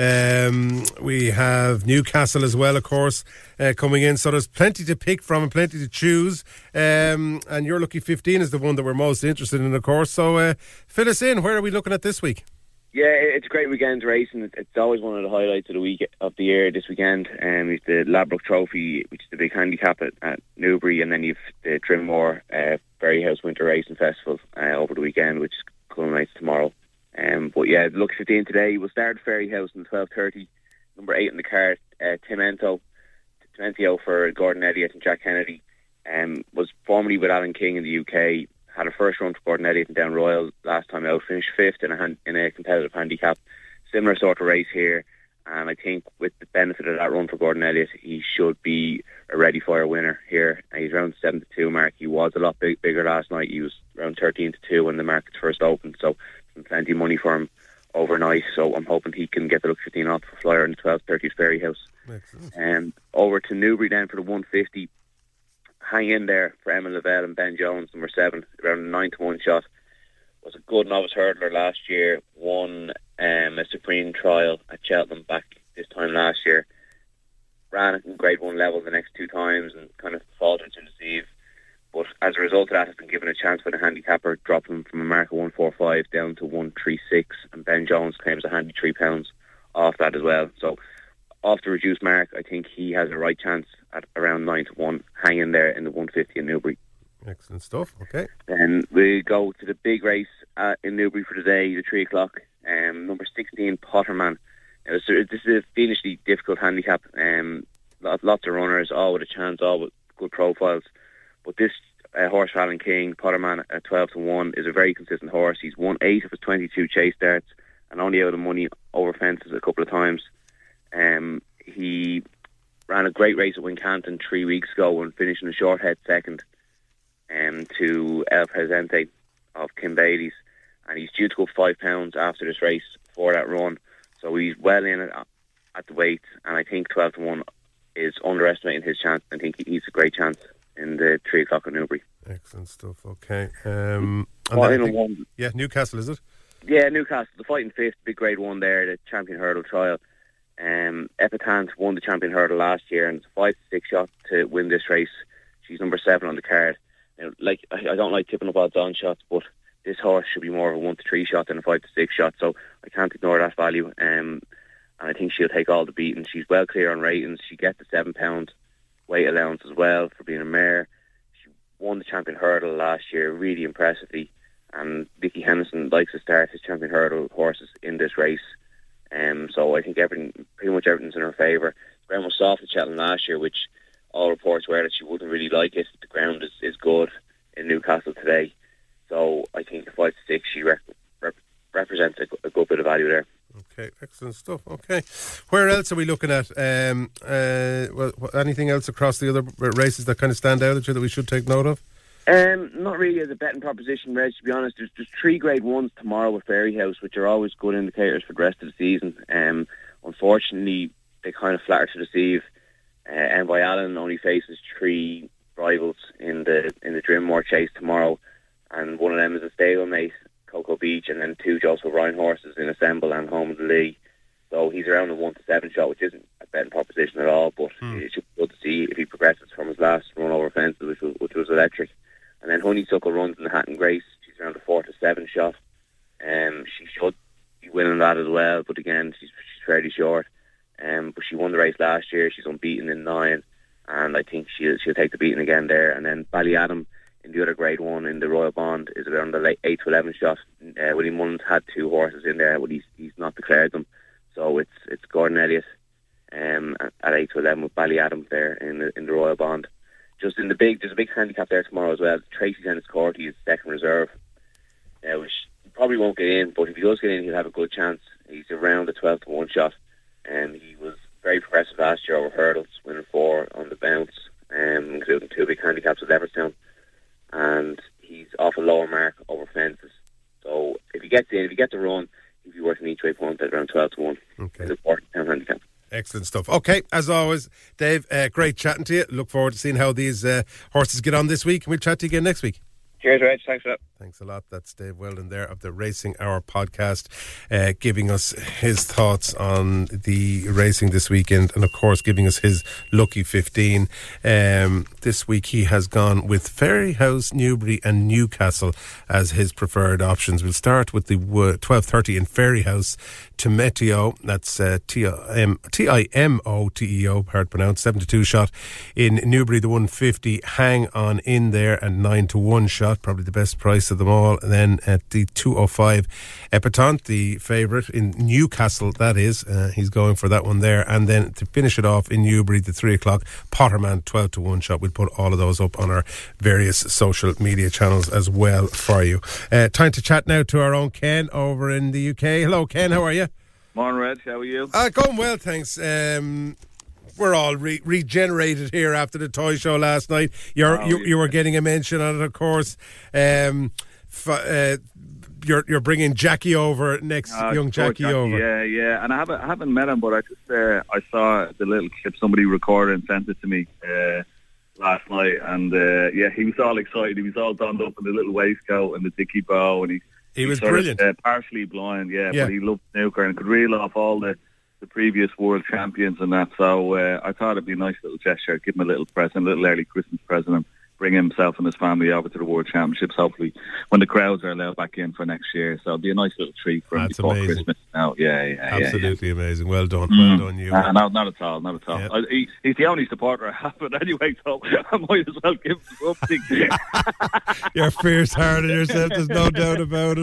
Um, we have Newcastle as well, of course, uh, coming in. So there's plenty to pick from and plenty to choose. Um, and Your Lucky fifteen is the one that we're most interested in, of course. So uh, fill us in. Where are we looking at this week? Yeah, it's a great weekend racing. It's always one of the highlights of the week of the year this weekend. Um, we've the Ladbroke Trophy, which is the big handicap at, at Newbury, and then you've the Trimmore uh, Fairyhouse Winter Racing Festival uh, over the weekend, which culminates tomorrow. Um, but yeah, Lucky fifteen today. We'll start at Fairyhouse in twelve thirty. Number eight in the card, uh, Timento, Timento for Gordon Elliott and Jack Kennedy. Um, was formerly with Alan King in the U K. Had a first run for Gordon Elliott and Down Royal last time out. Finished fifth in a hand, in a competitive handicap. Similar sort of race here, and I think with the benefit of that run for Gordon Elliott, he should be a ready fire winner here. And he's around seven to two mark. He was a lot big, bigger last night. He was around thirteen to two when the markets first opened. So plenty of money for him overnight. So I'm hoping he can get the Lucky fifteen off for flyer in the twelve thirty at Fairyhouse. Um, over to Newbury then for the one fifty. Hang in there for Emma Lavelle and Ben Jones, number seven, around a nine to one shot. Was a good novice hurdler last year. Won um, a Supreme Trial at Cheltenham back this time last year. Ran it in grade one level the next two times and kind of faltered to deceive. But as a result of that, has been given a chance for the handicapper, dropping him from a mark of one forty-five down to one thirty-six, and Ben Jones claims a handy three pounds off that as well. So off the reduced mark, I think he has a right chance at around nine to one, hanging there in the one fifty in Newbury. Excellent stuff. Okay. Then we go to the big race uh, in Newbury for today, the three o'clock. Um, number sixteen, Potterman. Now, so this is a fiendishly difficult handicap. Um, lots of runners, all with a chance, all with good profiles. But this uh, horse, Alan King, Potterman at twelve to one, is a very consistent horse. He's won eight of his twenty-two chase starts and only out of money over fences a couple of times. Um, he ran a great race at Wincanton three weeks ago and finished in a short head second um, to El Presente of Kim Bailey's. And he's due to go five pounds after this race for that run. So he's well in at, at the weight, and I think twelve to one is underestimating his chance. I think he's a great chance in the three o'clock at Newbury. Excellent stuff. Okay. Um, Final think, one. Yeah, Newcastle, is it? Yeah, Newcastle, the fighting fifth, big grade one there, the champion hurdle trial. Um, Epitant won the champion hurdle last year, and it's a five to six shot to win this race. She's number seven on the card. Now, like I, I don't like tipping up odds on shots, but this horse should be more of a one to three shot than a five to six shot, so I can't ignore that value. Um, and I think she'll take all the beating. She's well clear on ratings. She gets the seven pound weight allowance as well for being a mare. She won the champion hurdle last year really impressively, and Vicky Henderson likes to start his champion hurdle horses in this race. Um, so I think everything, pretty much everything's in her favour. The ground was soft at Cheltenham last year, which all reports were that she wouldn't really like it. The ground is, is good in Newcastle today. So I think the five to six, she rep, rep, represents a, a good bit of value there. Okay, excellent Excellent stuff. Okay. Where else are we looking at? Um, uh, well, anything else across the other races that kind of stand out at you that we should take note of? Um, not really as a betting proposition, Reg, to be honest. There's, there's three grade ones tomorrow with Fairyhouse, which are always good indicators for the rest of the season. Um, unfortunately, they kind of flatter to deceive. Uh, Envoy Allen only faces three rivals in the in the Drimmore Chase tomorrow, and one of them is a stablemate, Cocoa Beach, and then two Joseph Ryan horses in Assemble and Home of the Lee. So he's around the one to seven shot, which isn't a betting proposition at all, but hmm. it should be good to see if he progresses from his last run over fences, which was, which was electric. And then Honeysuckle runs in the Hatton Grace. She's around the four to seven shot. Um, she should be winning that as well, but again, she's, she's fairly short. Um, but she won the race last year. She's unbeaten in nine, and I think she'll, she'll take the beating again there. And then Ballyadam in the other grade one in the Royal Bond is around the late eight to eleven shot. Uh, William Mullins had two horses in there, but he's he's not declared them. So it's it's Gordon Elliott um, at eight to eleven with Ballyadam there in the in the Royal Bond. Just in the big, there's a big handicap there tomorrow as well. Tracy Dennis Corty is second reserve, uh, which he probably won't get in, but if he does get in, he'll have a good chance. He's around the twelve to one shot, and he was very progressive last year over hurdles, winning four on the bounce, um, including two big handicaps at Leverstown, and he's off a lower mark over fences. So if he gets in, if he gets a run, he'll be worth an each way punt at around twelve to one. Okay. It's a fourteen pound handicap. Excellent stuff. Okay, as always, Dave, uh, great chatting to you. Look forward to seeing how these uh, horses get on this week, and we'll chat to you again next week. Cheers, Reg. Thanks for that. Thanks a lot. That's Dave Weldon there of the Racing Hour podcast, uh, giving us his thoughts on the racing this weekend, and of course giving us his lucky fifteen. Um, this week he has gone with Fairyhouse, Newbury and Newcastle as his preferred options. We'll start with the twelve thirty in Fairyhouse. Timeteo, that's uh, T I M O T E O, hard pronounced, seven to two shot. In Newbury, the one fifty, Hang On In There, and nine to one shot, probably the best price of them all. And then at the two oh five, Epatante, the favourite in Newcastle, that is, uh, he's going for that one there. And then to finish it off in Newbury, the three o'clock, Potterman, twelve to one shot. We'll put all of those up on our various social media channels as well for you. Uh, time to chat now to our own Ken over in the U K. Hello, Ken, how are you? Morning, Reg. How are you? Uh, going well, thanks. Um, we're all re- regenerated here after the toy show last night. You're, oh, you, yeah. you were getting a mention on it, of course. Um, f- uh, you're you're bringing Jackie over next, uh, young Jackie, Jackie over. Yeah, yeah. And I haven't I haven't met him, but I just uh, I saw the little clip somebody recorded and sent it to me uh, last night, and uh, yeah, he was all excited. He was all donned up in the little waistcoat and the dicky bow, and he. He was brilliant. Of, uh, partially blind, yeah, yeah, but he loved snooker and could reel off all the, the previous world champions and that. So uh, I thought it'd be a nice little gesture, give him a little present, a little early Christmas present, and bring himself and his family over to the World Championships, hopefully when the crowds are allowed back in for next year. So it'll be a nice little treat for him That's before amazing. Christmas. Now, yeah, yeah, absolutely yeah, yeah. amazing. Well done, mm. well done, you. Uh, no, not at all, not at all. Yeah. I, he, he's the only supporter I have, but anyway, so I might as well give him something. You're fierce hard on yourself. There's no doubt about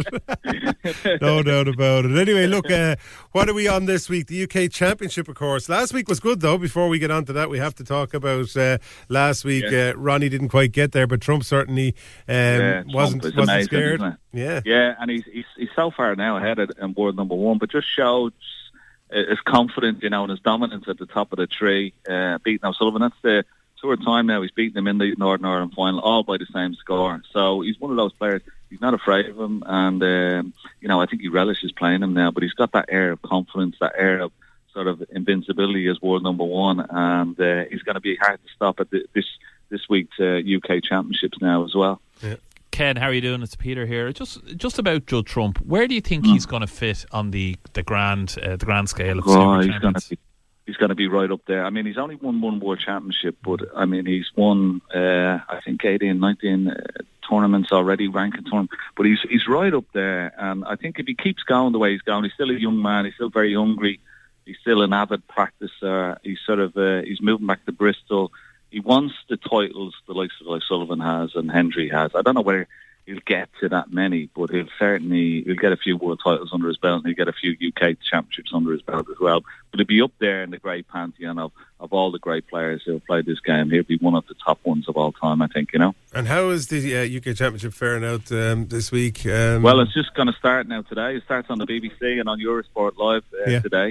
it. No doubt about it. Anyway, look, uh, what are we on this week? The U K Championship, of course. Last week was good, though. Before we get on to that, we have to talk about uh, last week. Yeah. Uh, Ronnie didn't quite get there, but Trump certainly um, yeah, wasn't Trump wasn't amazing, scared. Yeah, yeah, and he's, he's he's so far now ahead at um, world number one, but just shows his confidence, you know, and his dominance at the top of the tree, uh, beating O'Sullivan. That's the third time now he's beaten him in the Northern Ireland final, all by the same score. So he's one of those players. He's not afraid of him, and um, you know, I think he relishes playing him now. But he's got that air of confidence, that air of sort of invincibility as world number one, and uh, he's going to be hard to stop at the, this this week's uh, U K Championships now as well. Yeah. Ken, how are you doing? It's Peter here. Just just about Judd Trump, where do you think mm. he's going to fit on the the grand uh, the grand scale of oh, Super he's Champions? Going to be, he's going to be right up there. I mean, he's only won one World Championship, but I mean, he's won uh, I think eighteen, nineteen uh, tournaments already, ranking tournaments. But he's he's right up there, and I think if he keeps going the way he's going, he's still a young man. He's still very hungry. He's still an avid practicer. He's sort of uh, he's moving back to Bristol. He wants the titles the likes of like Sullivan has and Hendry has. I don't know whether he'll get to that many, but he'll certainly he'll get a few world titles under his belt, and he'll get a few U K championships under his belt as well. But he'll be up there in the great pantheon of, of all the great players who have played this game. He'll be one of the top ones of all time. time, I think, you know. And how is the uh, U K Championship faring out um, this week? Um, well, it's just going to start now today. It starts on the B B C and on Eurosport Live uh, yeah. today.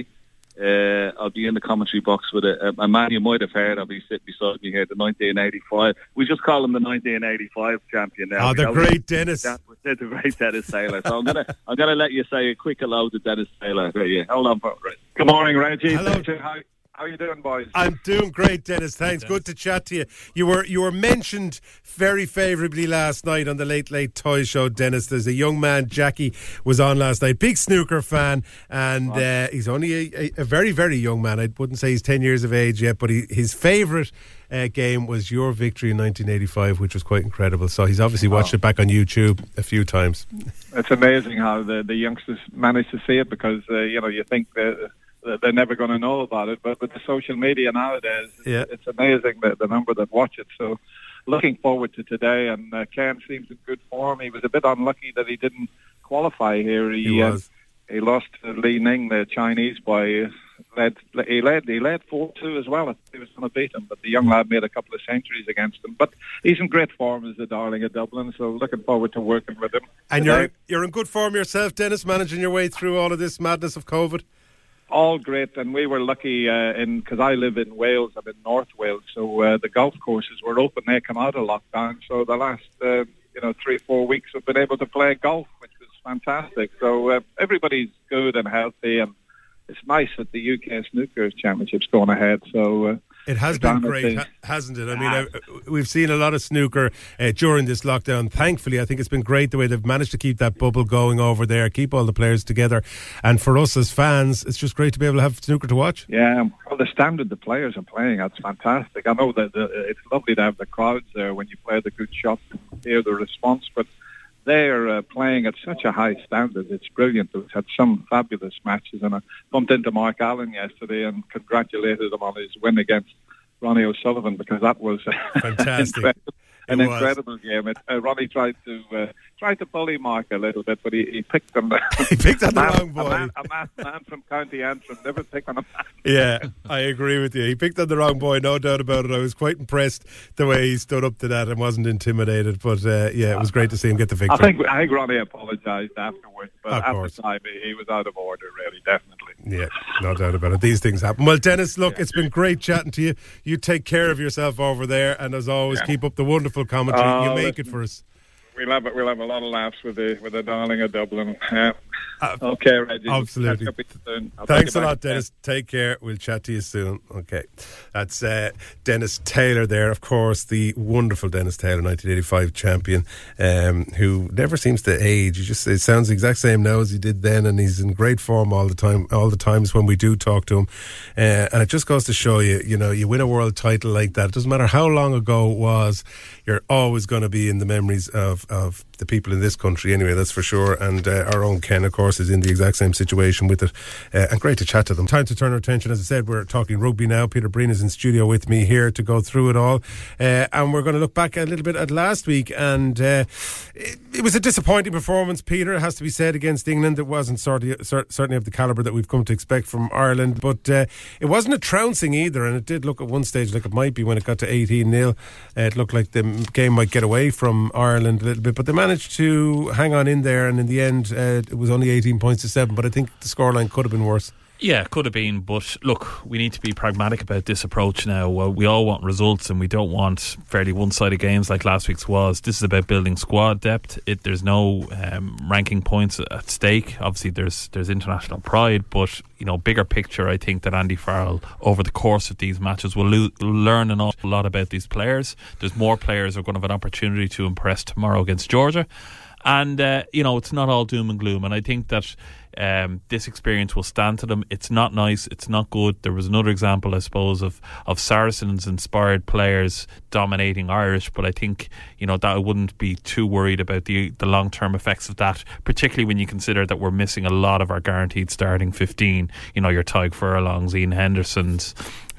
Uh, I'll be in the commentary box with a, a man you might have heard. I'll be sitting beside me here, the nineteen eighty-five. We just call him the nineteen eighty-five champion now. Oh, the great Dennis. The great Dennis Taylor. So I'm gonna I'm gonna let you say a quick hello to Dennis Taylor. Right, yeah. Hold on. For, right. Good morning, Reggie. Hello. How, how are you doing, boys? I'm doing great, Dennis. Thanks. Good to chat to you. You were you were mentioned very favourably last night on the Late Late Toy Show, Dennis. There's a young man, Jackie, was on last night. Big snooker fan, and uh, he's only a, a, a very, very young man. I wouldn't say he's ten years of age yet, but he, his favourite uh, game was your victory in nineteen eighty-five, which was quite incredible. So he's obviously watched oh. it back on YouTube a few times. It's amazing how the, the youngsters manage to see it, because, uh, you know, you think that they're never going to know about it, but with the social media nowadays, yeah. it's amazing the, the number that watch it. So looking forward to today, and uh, Ken seems in good form. He was a bit unlucky that he didn't qualify here. He, he was. Uh, he lost to Li Ning, the Chinese boy. Uh, led, he led he led four two as well. He was going to beat him, but the young lad made a couple of centuries against him. But he's in great form as the darling of Dublin, so looking forward to working with him. And today. you're you're in good form yourself, Dennis, managing your way through all of this madness of COVID? All great, and we were lucky uh, in because I live in Wales. I'm in North Wales, so uh, the golf courses were open. They come out of lockdown, so the last uh, you know three four weeks we've been able to play golf, which was fantastic. So uh, everybody's good and healthy, and it's nice that the U K Snooker Championship's going ahead. So. Uh, It has been great, ha- hasn't it? I mean, I, we've seen a lot of snooker uh, during this lockdown. Thankfully, I think it's been great the way they've managed to keep that bubble going over there, keep all the players together. And for us as fans, it's just great to be able to have snooker to watch. Yeah, well, the standard the players are playing, that's fantastic. I know that the, it's lovely to have the crowds there when you play the good shots and hear the response, but they're uh, playing at such a high standard. It's brilliant. We've had some fabulous matches, and I bumped into Mark Allen yesterday and congratulated him on his win against Ronnie O'Sullivan, because that was fantastic. incredible, an was. incredible game. It, uh, Ronnie tried to uh, tried to bully Mark a little bit, but he, he picked him. he picked on the man, wrong boy. A man, a man, man from County Antrim never picked on a man. Yeah, I agree with you. He picked on the wrong boy, no doubt about it. I was quite impressed the way he stood up to that and wasn't intimidated. But uh, yeah, it was great to see him get the victory. I think I think Ronnie apologised afterwards, but of at course. the time he, he was out of order, really, definitely. Yeah, no doubt about it. These things happen. Well, Dennis, look, yeah. it's been great chatting to you. You take care of yourself over there, and as always, yeah. keep up the wonderful commentary. Uh, you make listen, it for us. We'll have we'll have a lot of laughs with the with the darling of Dublin. Uh, uh, okay, Reggie. Absolutely. Thanks a lot, Dennis. Take care. We'll chat to you soon. Okay, that's uh, Dennis Taylor there, of course, the wonderful Dennis Taylor, nineteen eighty-five champion, um, who never seems to age. He just it sounds the exact same now as he did then, and he's in great form all the time. All the times when we do talk to him, uh, and it just goes to show you, you know, you win a world title like that. It doesn't matter how long ago it was. You're always going to be in the memories of, of the people in this country anyway, that's for sure. And uh, our own Ken, of course, is in the exact same situation with it. Uh, and great to chat to them. Time to turn our attention. As I said, we're talking rugby now. Peter Breen is in studio with me here to go through it all. Uh, and we're going to look back a little bit at last week. And uh, it, it was a disappointing performance, Peter, it has to be said, against England. It wasn't sort of, certainly of the calibre that we've come to expect from Ireland. But uh, it wasn't a trouncing either. And it did look at one stage like it might be when it got to eighteen nil. Uh, it looked like the game might get away from Ireland a little bit, but they managed to hang on in there, and in the end uh, it was only eighteen points to seven, but I think the scoreline could have been worse. Yeah, it could have been, but look, we need to be pragmatic about this approach now. Well, we all want results, and we don't want fairly one-sided games like last week's was. This is about building squad depth. It, there's no um, ranking points at stake. Obviously, there's there's international pride, but you know, bigger picture, I think that Andy Farrell, over the course of these matches, will lo- learn an awful lot about these players. There's more players who are going to have an opportunity to impress tomorrow against Georgia. And, uh, you know, it's not all doom and gloom. And I think that um, this experience will stand to them. It's not nice. It's not good. There was another example, I suppose, of, of Saracens-inspired players dominating Irish. But I think, you know, that I wouldn't be too worried about the, the long-term effects of that, particularly when you consider that we're missing a lot of our guaranteed starting fifteen. You know, your Tyg Furlongs, Ian Henderson's,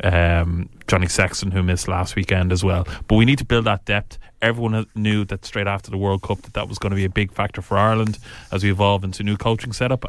um, Johnny Sexton, who missed last weekend as well. But we need to build that depth. Everyone knew that straight after the World Cup that that was going to be a big factor for Ireland as we evolve into new coaching setup. And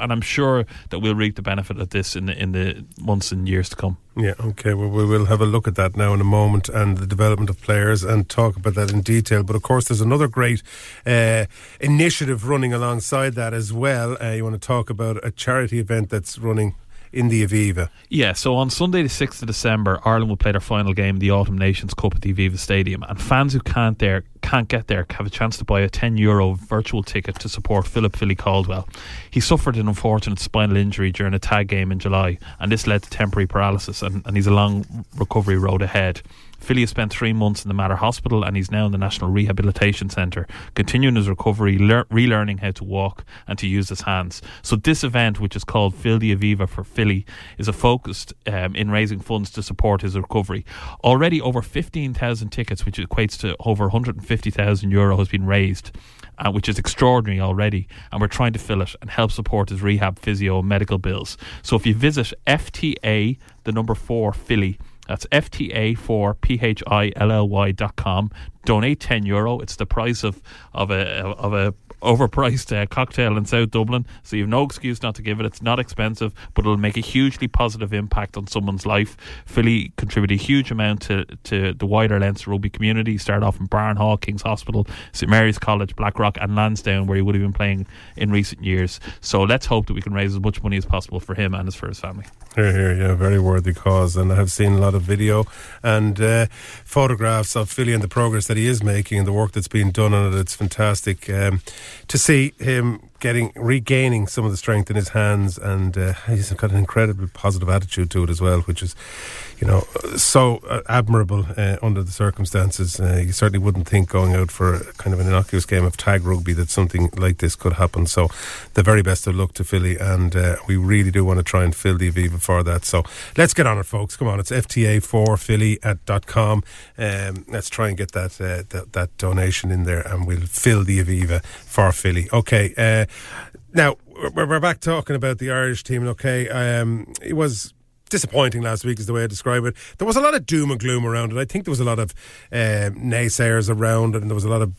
and I'm sure that we'll reap the benefit of this in the, in the months and years to come. Yeah, okay, well, we will have a look at that now in a moment and the development of players and talk about that in detail. But of course there's another great uh, initiative running alongside that as well. Uh, you want to talk about a charity event that's running in the Aviva. Yeah, so on Sunday the sixth of December, Ireland will play their final game in the Autumn Nations Cup at the Aviva Stadium, and fans who can't there can't get there have a chance to buy a ten euro virtual ticket to support Philip Philly Caldwell. He suffered an unfortunate spinal injury during a tag game in July, and this led to temporary paralysis, and, and he's a long recovery road ahead. Philly has spent three months in the Mater Hospital, and he's now in the National Rehabilitation Centre, continuing his recovery, lear- relearning how to walk and to use his hands. So this event, which is called Phil the Aviva for Philly, is a focused um, in raising funds to support his recovery. Already over fifteen thousand tickets, which equates to over one hundred fifty thousand euro, has been raised, uh, which is extraordinary already, and we're trying to fill it and help support his rehab, physio and medical bills. So if you visit F T A, the number four, Philly, that's F T A four P H I L L Y dot com. Donate ten euro. It's the price of of a of a overpriced uh, cocktail in South Dublin, so you have no excuse not to give it. It's not expensive, but it'll make a hugely positive impact on someone's life. Philly contribute a huge amount to, to the wider Leinster rugby community. He started off in Barnhall, King's Hospital, St Mary's College, Blackrock and Lansdowne, where he would have been playing in recent years. So let's hope that we can raise as much money as possible for him and his, for his family. Here, here, yeah, very worthy cause, and I have seen a lot of video and uh, photographs of Philly and the progress that he is making and the work that's being done on it. It's fantastic um, to see him getting regaining some of the strength in his hands, and uh, he's got an incredibly positive attitude to it as well, which is, you know, so uh, admirable uh, under the circumstances. Uh, you certainly wouldn't think going out for a, kind of an innocuous game of tag rugby that something like this could happen. So the very best of luck to Philly, and uh, we really do want to try and fill the Aviva for that. So let's get on it, folks. Come on, it's F T A four Philly at dot com. Um, let's try and get that, uh, that that donation in there, and we'll fill the Aviva for Philly. Okay. Uh, Now, we're back talking about the Irish team, okay? Um, it was disappointing last week is the way I describe it. There was a lot of doom and gloom around it. I think there was a lot of uh, naysayers around it, and there was a lot of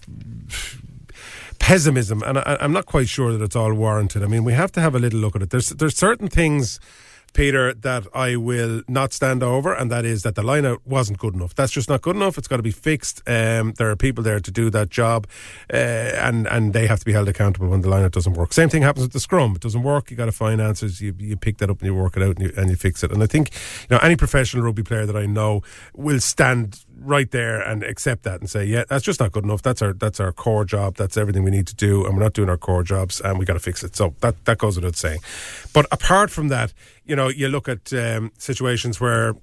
pessimism, and I, I'm not quite sure that it's all warranted. I mean, we have to have a little look at it. There's, there's certain things, Peter, that I will not stand over, and that is that the line-out wasn't good enough. That's just not good enough. It's got to be fixed. Um, there are people there to do that job, uh, and and they have to be held accountable when the line-out doesn't work. Same thing happens with the scrum. It doesn't work. You got to find answers. You you pick that up and you work it out, and you, and you fix it. And I think, you know, any professional rugby player that I know will stand right there and accept that and say, yeah, that's just not good enough. That's our that's our core job. That's everything we need to do, and we're not doing our core jobs, and we got to fix it. So that that goes without saying. But apart from that, you know, you look at um, situations where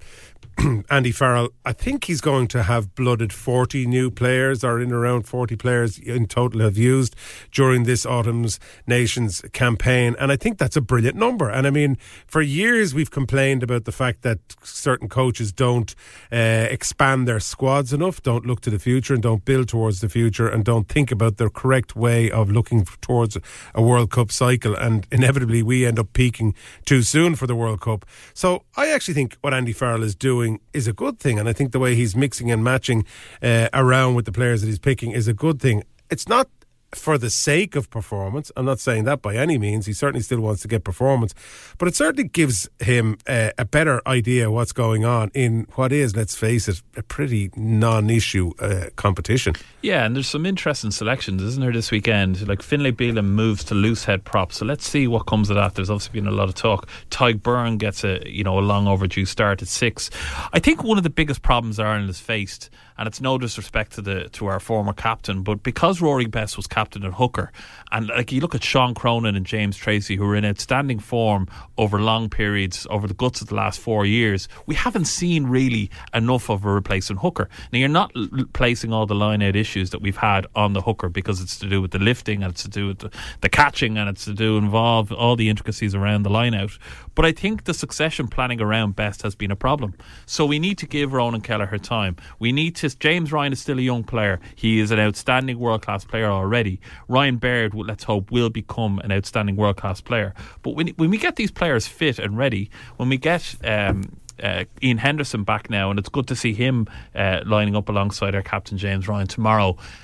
Andy Farrell, I think he's going to have blooded forty new players, or in around forty players in total have used during this autumn's Nations campaign. And I think that's a brilliant number. And I mean, for years we've complained about the fact that certain coaches don't uh, expand their squads enough, don't look to the future and don't build towards the future, and don't think about the correct way of looking towards a World Cup cycle. And inevitably we end up peaking too soon for the World Cup. So I actually think what Andy Farrell is doing is a good thing, and I think the way he's mixing and matching uh, around with the players that he's picking is a good thing. It's not for the sake of performance. I'm not saying that by any means. He certainly still wants to get performance, but it certainly gives him uh, a better idea what's going on in what is, let's face it, a pretty non-issue uh, competition. Yeah, and there's some interesting selections, isn't there, this weekend? Like Finlay Bealham moves to loose head prop, so let's see what comes of that. There's obviously been a lot of talk. Tadhg Byrne gets a you know a long overdue start at six. I think one of the biggest problems Ireland has faced, and it's no disrespect to the to our former captain, but because Rory Best was captain at hooker, and like you look at Sean Cronin and James Tracy, who are in outstanding form over long periods, over the guts of the last four years, we haven't seen really enough of a replacement hooker. Now, you're not l- placing all the line-out issues that we've had on the hooker, because it's to do with the lifting, and it's to do with the, the catching, and it's to do involve all the intricacies around the line-out. But I think the succession planning around Best has been a problem. So we need to give Ronan Kelleher time. We need to. James Ryan is still a young player. He is an outstanding world-class player already. Ryan Baird, let's hope, will become an outstanding world-class player. But when, when we get these players fit and ready, when we get um, uh, Ian Henderson back now, and it's good to see him uh, lining up alongside our captain James Ryan tomorrow,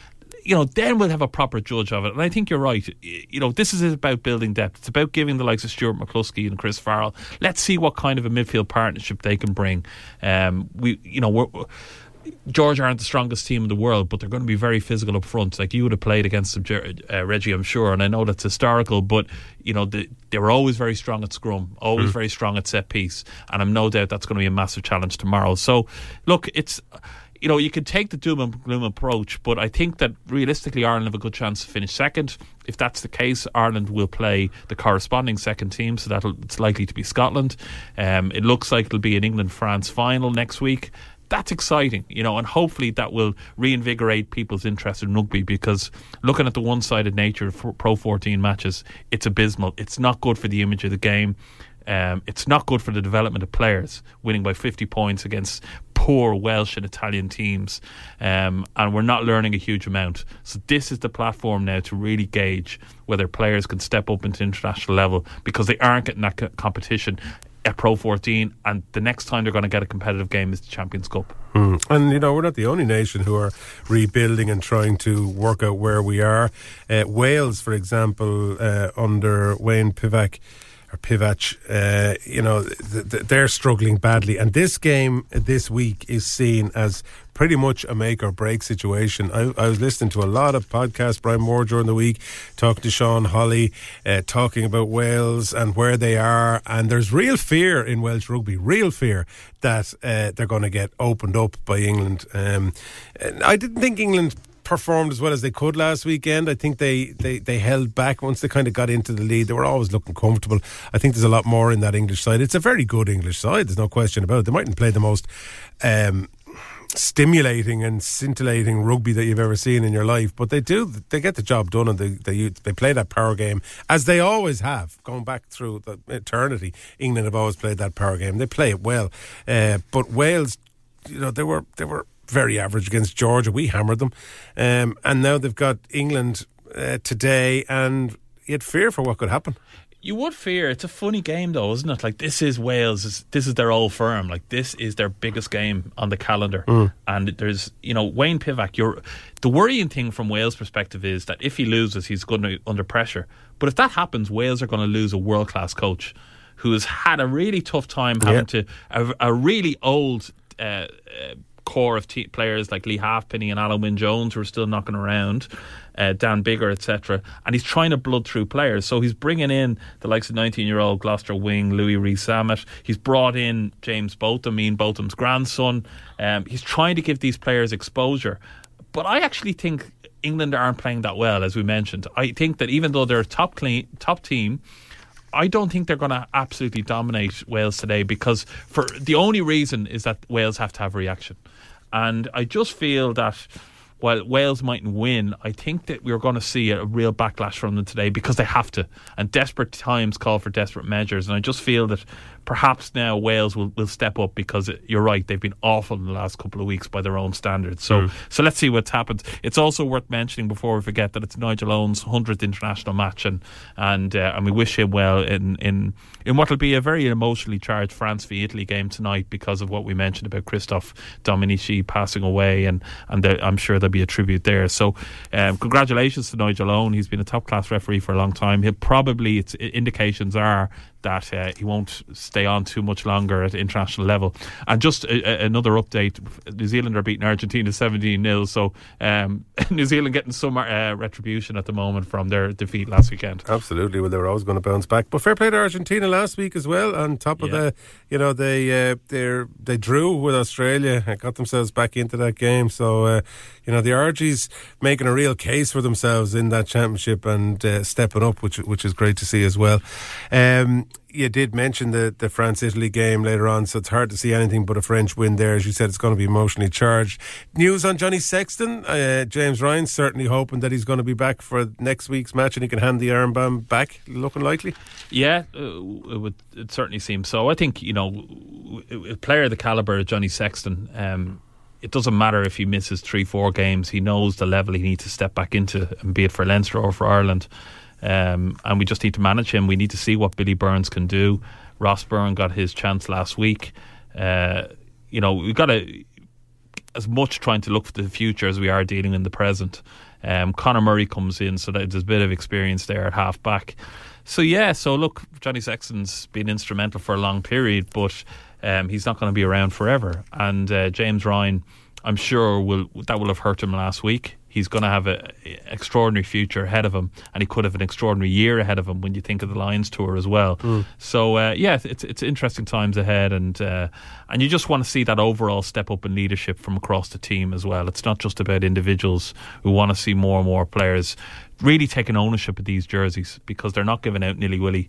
you know, then we'll have a proper judge of it. And I think you're right. You know, this is about building depth. It's about giving the likes of Stuart McCluskey and Chris Farrell. Let's see what kind of a midfield partnership they can bring. Um, we, you know, we're. Georgia aren't the strongest team in the world, but they're going to be very physical up front. Like, you would have played against them, uh, Reggie, I'm sure, and I know that's historical, but you know the, they were always very strong at scrum, always mm. very strong at set piece, and I'm no doubt that's going to be a massive challenge tomorrow. So, look, it's, you know, you can take the doom and gloom approach, but I think that realistically Ireland have a good chance to finish second. If that's the case, Ireland will play the corresponding second team, so that'll it's likely to be Scotland. Um, it looks like it'll be an England-France final next week. That's exciting, you know, and hopefully that will reinvigorate people's interest in rugby, because looking at the one-sided nature of Pro fourteen matches, it's abysmal. It's not good for the image of the game. Um, it's not good for the development of players, winning by fifty points against poor Welsh and Italian teams, um, and we're not learning a huge amount. So this is the platform now to really gauge whether players can step up into international level, because they aren't getting that co- competition at Pro fourteen, and the next time they're going to get a competitive game is the Champions Cup. Mm. And you know, we're not the only nation who are rebuilding and trying to work out where we are. uh, Wales, for example, uh, under Wayne Pivac or Pivac, uh, you know, th- th- they're struggling badly, and this game this week is seen as pretty much a make or break situation. I, I was listening to a lot of podcasts, Brian Moore, during the week, talking to Sean Holly, uh, talking about Wales and where they are, and there's real fear in Welsh rugby, real fear that uh, they're going to get opened up by England. Um, I didn't think England performed as well as they could last weekend. I think they, they, they held back once they kind of got into the lead. They were always looking comfortable. I think there's a lot more in that English side. It's a very good English side, there's no question about it. They mightn't play the most um, stimulating and scintillating rugby that you've ever seen in your life, but they do, they get the job done, and they they, they play that power game as they always have, going back through the eternity. England have always played that power game. They play it well, uh, but Wales, you know, they were they were very average against Georgia. We hammered them, um, and now they've got England uh, today, and you had fear for what could happen. You would fear. It's a funny game, though, isn't it? Like, this is Wales. This is their old firm. Like, this is their biggest game on the calendar. Mm. And there's, you know, Wayne Pivac. You're, the worrying thing from Wales' perspective is that if he loses, he's going to under pressure. But if that happens, Wales are going to lose a world-class coach who has had a really tough time having yeah. to a, a really old uh, uh, core of te- players like Lee Halfpenny and Alan Wynne-Jones who are still knocking around. Uh, Dan Bigger, et cetera, and he's trying to blood through players. So he's bringing in the likes of nineteen-year-old Gloucester wing Louis Rees-Zammit. He's brought in James Botham, Ian Botham's grandson. Um, he's trying to give these players exposure. But I actually think England aren't playing that well, as we mentioned. I think that even though they're a top clean, top team, I don't think they're going to absolutely dominate Wales today, because for the only reason is that Wales have to have a reaction. And I just feel that while Wales mightn't win, I think that we're going to see a real backlash from them today, because they have to. And desperate times call for desperate measures. And I just feel that perhaps now Wales will, will step up, because it, you're right, they've been awful in the last couple of weeks by their own standards. So mm. so let's see what's happened. It's also worth mentioning before we forget that it's Nigel Owen's hundredth international match, and and uh, and we wish him well in, in, in what will be a very emotionally charged France v Italy game tonight, because of what we mentioned about Christophe Dominici passing away, and, and there, I'm sure there'll be a tribute there. So um, congratulations to Nigel Owen. He's been a top class referee for a long time. He'll probably, its indications are that uh, he won't stay on too much longer at international level. And just a, a, another update, New Zealand are beating Argentina seventeen nil, so um, New Zealand getting some uh, retribution at the moment from their defeat last weekend. Absolutely. Well, they were always going to bounce back, but fair play to Argentina last week as well. On top of yeah. the, you know, they uh, they they drew with Australia and got themselves back into that game. So uh, you know, the Argies making a real case for themselves in that championship, and uh, stepping up, which which is great to see as well. Um, you did mention the, the France-Italy game later on, so it's hard to see anything but a French win there. As you said, it's going to be emotionally charged. News on Johnny Sexton. Uh, James Ryan's certainly hoping that he's going to be back for next week's match, and he can hand the armband back. Looking likely? Yeah, uh, it would it certainly seems so. I think, you know, a player of the calibre of Johnny Sexton, um, it doesn't matter if he misses three, four games. He knows the level he needs to step back into, and be it for Leinster or for Ireland. Um, and we just need to manage him. We need to see what Billy Burns can do. Ross Byrne got his chance last week. Uh, you know, we've got to as much trying to look for the future as we are dealing in the present. Um, Conor Murray comes in, so that there's a bit of experience there at half back. So yeah, so look, Johnny Sexton's been instrumental for a long period, but um, he's not going to be around forever. And uh, James Ryan, I'm sure will that will have hurt him last week. He's going to have an extraordinary future ahead of him, and he could have an extraordinary year ahead of him when you think of the Lions tour as well. Mm. So uh, yeah, it's it's interesting times ahead, and uh, and you just want to see that overall step up in leadership from across the team as well. It's not just about individuals. We want to see more and more players really taking ownership of these jerseys, because they're not given out nilly-willy.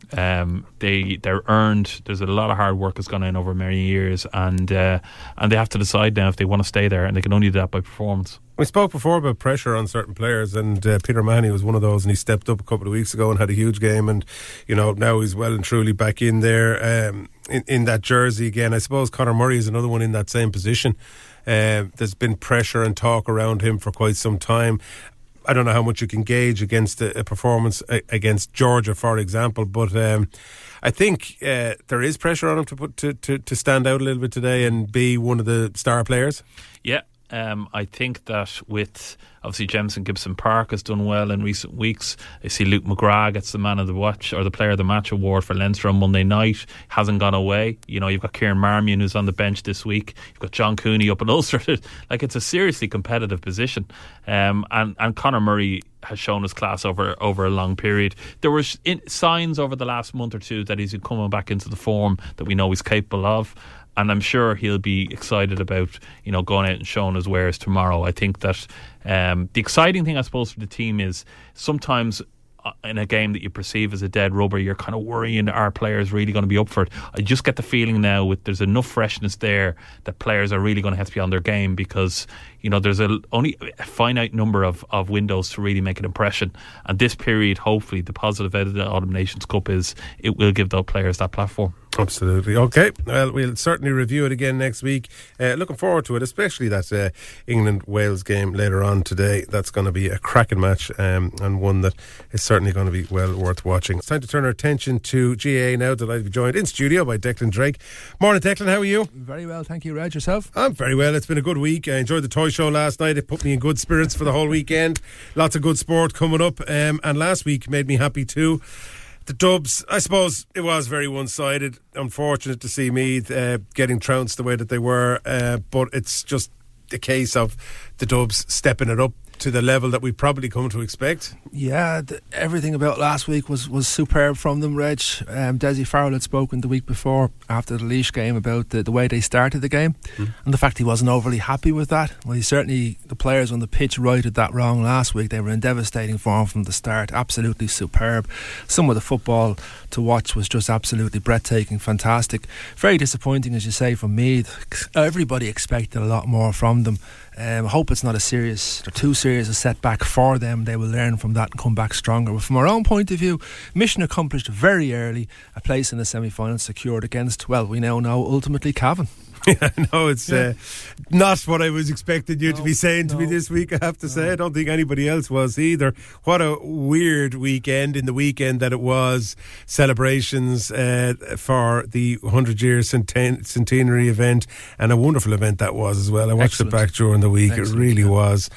Um, they they're earned. There's a lot of hard work that's gone in over many years, and uh, and they have to decide now if they want to stay there, and they can only do that by performance. We spoke before about pressure on certain players, and uh, Peter Mahoney was one of those, and he stepped up a couple of weeks ago and had a huge game, and you know now he's well and truly back in there um, in, in that jersey again. I suppose Conor Murray is another one in that same position. Uh, there's been pressure and talk around him for quite some time. I don't know how much you can gauge against a, a performance a, against Georgia, for example, but um, I think uh, there is pressure on him to put to, to, to stand out a little bit today and be one of the star players. Yeah, um, I think that with obviously Jemison Gibson Park has done well in recent weeks. I see Luke McGrath gets the man of the watch or the player of the match award for Leinster on Monday night. Hasn't gone away. You know, you've got Kieran Marmion who's on the bench this week. You've got John Cooney up in Ulster. Like, it's a seriously competitive position. Um, and, and Conor Murray has shown his class over over a long period. There were in, signs over the last month or two that he's coming back into the form that we know he's capable of. And I'm sure he'll be excited about, you know, going out and showing his wares tomorrow. I think that um, the exciting thing, I suppose, for the team is sometimes in a game that you perceive as a dead rubber, you're kind of worrying, are players really going to be up for it? I just get the feeling now with there's enough freshness there that players are really going to have to be on their game, because you know there's a, only a finite number of, of windows to really make an impression, and this period, hopefully the positive out of the Autumn Nations Cup is it will give those players that platform. Absolutely. Okay, well, we'll certainly review it again next week. Uh, looking forward to it, especially that uh, England-Wales game later on today. That's going to be a cracking match, um, and one that is certainly going to be well worth watching. It's time to turn our attention to G A A now. Delighted to be joined in studio by Declan Drake. Morning, Declan, how are you? Very well, thank you, Reg. Yourself? I'm very well. It's been a good week. I enjoyed the toy show last night. It put me in good spirits for the whole weekend. Lots of good sport coming up, um, and last week made me happy too. The Dubs, I suppose it was very one-sided. Unfortunate to see Meath uh, getting trounced the way that they were, uh, but it's just a case of the Dubs stepping it up to the level that we probably come to expect. Yeah, the, everything about last week was, was superb from them, Reg. Um, Desi Farrell had spoken the week before after the Laois game about the, the way they started the game, mm. and the fact he wasn't overly happy with that. Well, he certainly, the players on the pitch righted that wrong last week. They were in devastating form from the start, absolutely superb. Some of the football to watch was just absolutely breathtaking, fantastic. Very disappointing, as you say, from Meath. Everybody expected a lot more from them. Um, I hope it's not a serious or too serious a setback for them. They will learn from that and come back stronger. But from our own point of view, mission accomplished very early. A place in the semi-final secured against, well, we now know ultimately Cavan. Yeah, no, it's yeah. uh, not what I was expecting you no, to be saying to no, me this week, I have to no. say. I don't think anybody else was either. What a weird weekend in the weekend that it was. Celebrations uh, for the one hundred year centen- centenary event, and a wonderful event that was as well. I watched Excellent. it back during the week. Excellent, it really yeah. was.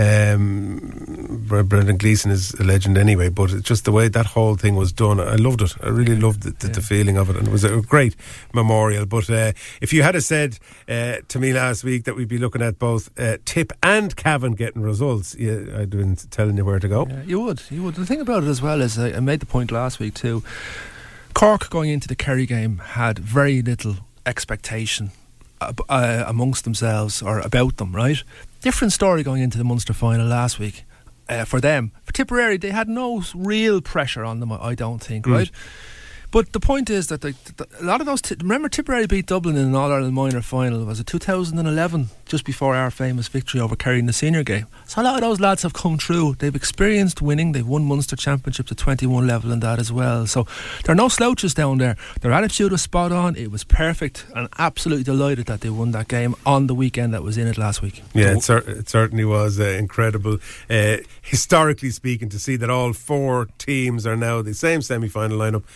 Um, Brendan Gleeson is a legend anyway, but it's just the way that whole thing was done. I loved it. I really loved the, the, yeah. the feeling of it, and it was a great memorial. But uh, if you had a said uh, to me last week that we'd be looking at both uh, Tip and Cavan getting results, yeah, I'd been telling you where to go. Yeah, you would, you would. The thing about it as well is, I, I made the point last week too, Cork going into the Kerry game had very little expectation uh, uh, amongst themselves or about them, right? Different story going into the Munster final last week uh, for them. For Tipperary, they had no real pressure on them, I don't think, mm. right? But the point is that the, the, a lot of those... T- remember Tipperary beat Dublin in an All-Ireland minor final. Was it two thousand eleven, just before our famous victory over Kerry in the senior game? So a lot of those lads have come through. They've experienced winning. They've won Munster Championships at twenty-one level and that as well. So there are no slouches down there. Their attitude was spot on. It was perfect, and absolutely delighted that they won that game on the weekend that was in it last week. Yeah, it, cer- it certainly was uh, incredible. Uh, historically speaking, to see that all four teams are now the same semi-final lineup as it was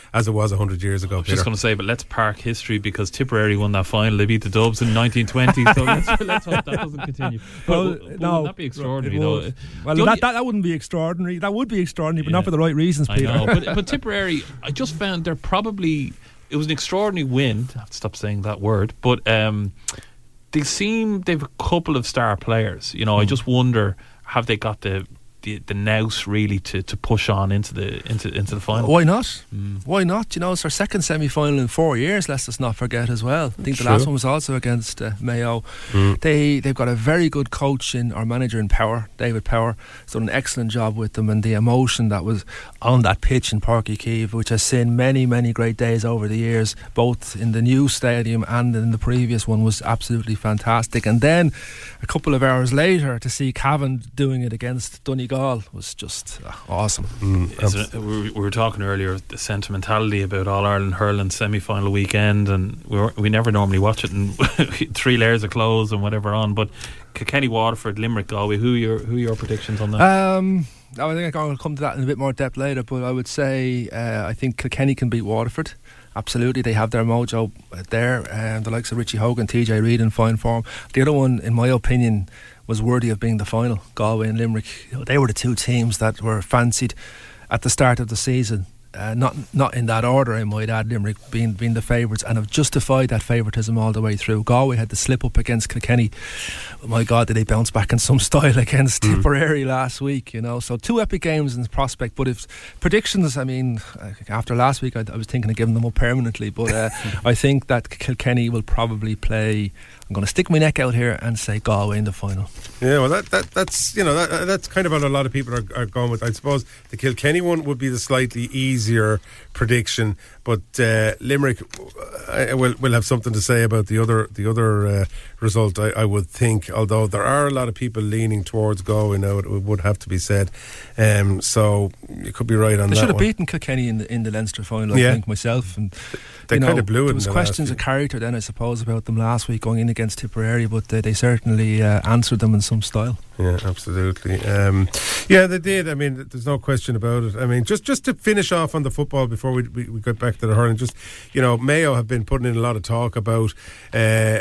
was one hundred years ago. I was just going to say, but let's park history because Tipperary won that final. They beat the Dubs in nineteen twenty, so let's, let's hope that doesn't continue. Well, but, but no, wouldn't that be extraordinary, though? Well, The that, only- that that wouldn't be extraordinary. That would be extraordinary, but Yeah. not for the right reasons, I Peter. know, but, but Tipperary, I just found they're probably, it was an extraordinary win. I have to stop saying that word, but um, they seem, they've a couple of star players. You know, I just wonder, have they got the the, the nous really to, to push on into the into into the final? Why not? Mm. Why not? You know, it's our second semi-final in four years. Let's us not forget as well. I think the True. last one was also against uh, Mayo. Mm. They they've got a very good coach in our manager in Power, David Power. He's done an excellent job with them, and the emotion that was on that pitch in Páirc Uí Chaoimh, which has seen many many great days over the years, both in the new stadium and in the previous one, was absolutely fantastic. And then a couple of hours later to see Cavan doing it against Donegal was just uh, awesome. Mm, Is it- we, we were talking earlier the sentimentality about All Ireland hurling semi-final weekend, and we were, we never normally watch it in three layers of clothes and whatever on. But Kilkenny, Waterford, Limerick, Galway. Who are your who are your predictions on that? Um, I think I'll come to that in a bit more depth later, but I would say uh, I think Kilkenny can beat Waterford. Absolutely, they have their mojo there, and the likes of Richie Hogan, T J Reid in fine form. The other one, in my opinion, was worthy of being the final. Galway and Limerick, you know, they were the two teams that were fancied at the start of the season. Uh, not not in that order, I might add. Limerick being being the favourites and have justified that favouritism all the way through. Galway had the slip up against Kilkenny. Oh my God, did they bounce back in some style against mm. Tipperary last week? You know, so two epic games in prospect. But if predictions, I mean, after last week, I, I was thinking of giving them up permanently. But uh, I think that Kilkenny will probably play. I'm going to stick my neck out here and say Galway in the final. Yeah, well, that, that that's you know that that's kind of what a lot of people are, are going with. I suppose the Kilkenny one would be the slightly easier prediction, but uh, Limerick uh, will will have something to say about the other the other uh, result. I, I would think, although there are a lot of people leaning towards Galway now, it would have to be said. Um, so you could be right on they that. They should have one. beaten Kilkenny in the in the Leinster final. Yeah. I think myself and. They you know, kind of blew it. There was in the questions last of character then, I suppose, about them last week going in against Tipperary, but they, they certainly uh, answered them in some style. Yeah, absolutely. Um, yeah, they did. I mean, there's no question about it. I mean, just, just to finish off on the football before we, we, we get back to the hurling, just, you know, Mayo have been putting in a lot of talk about uh,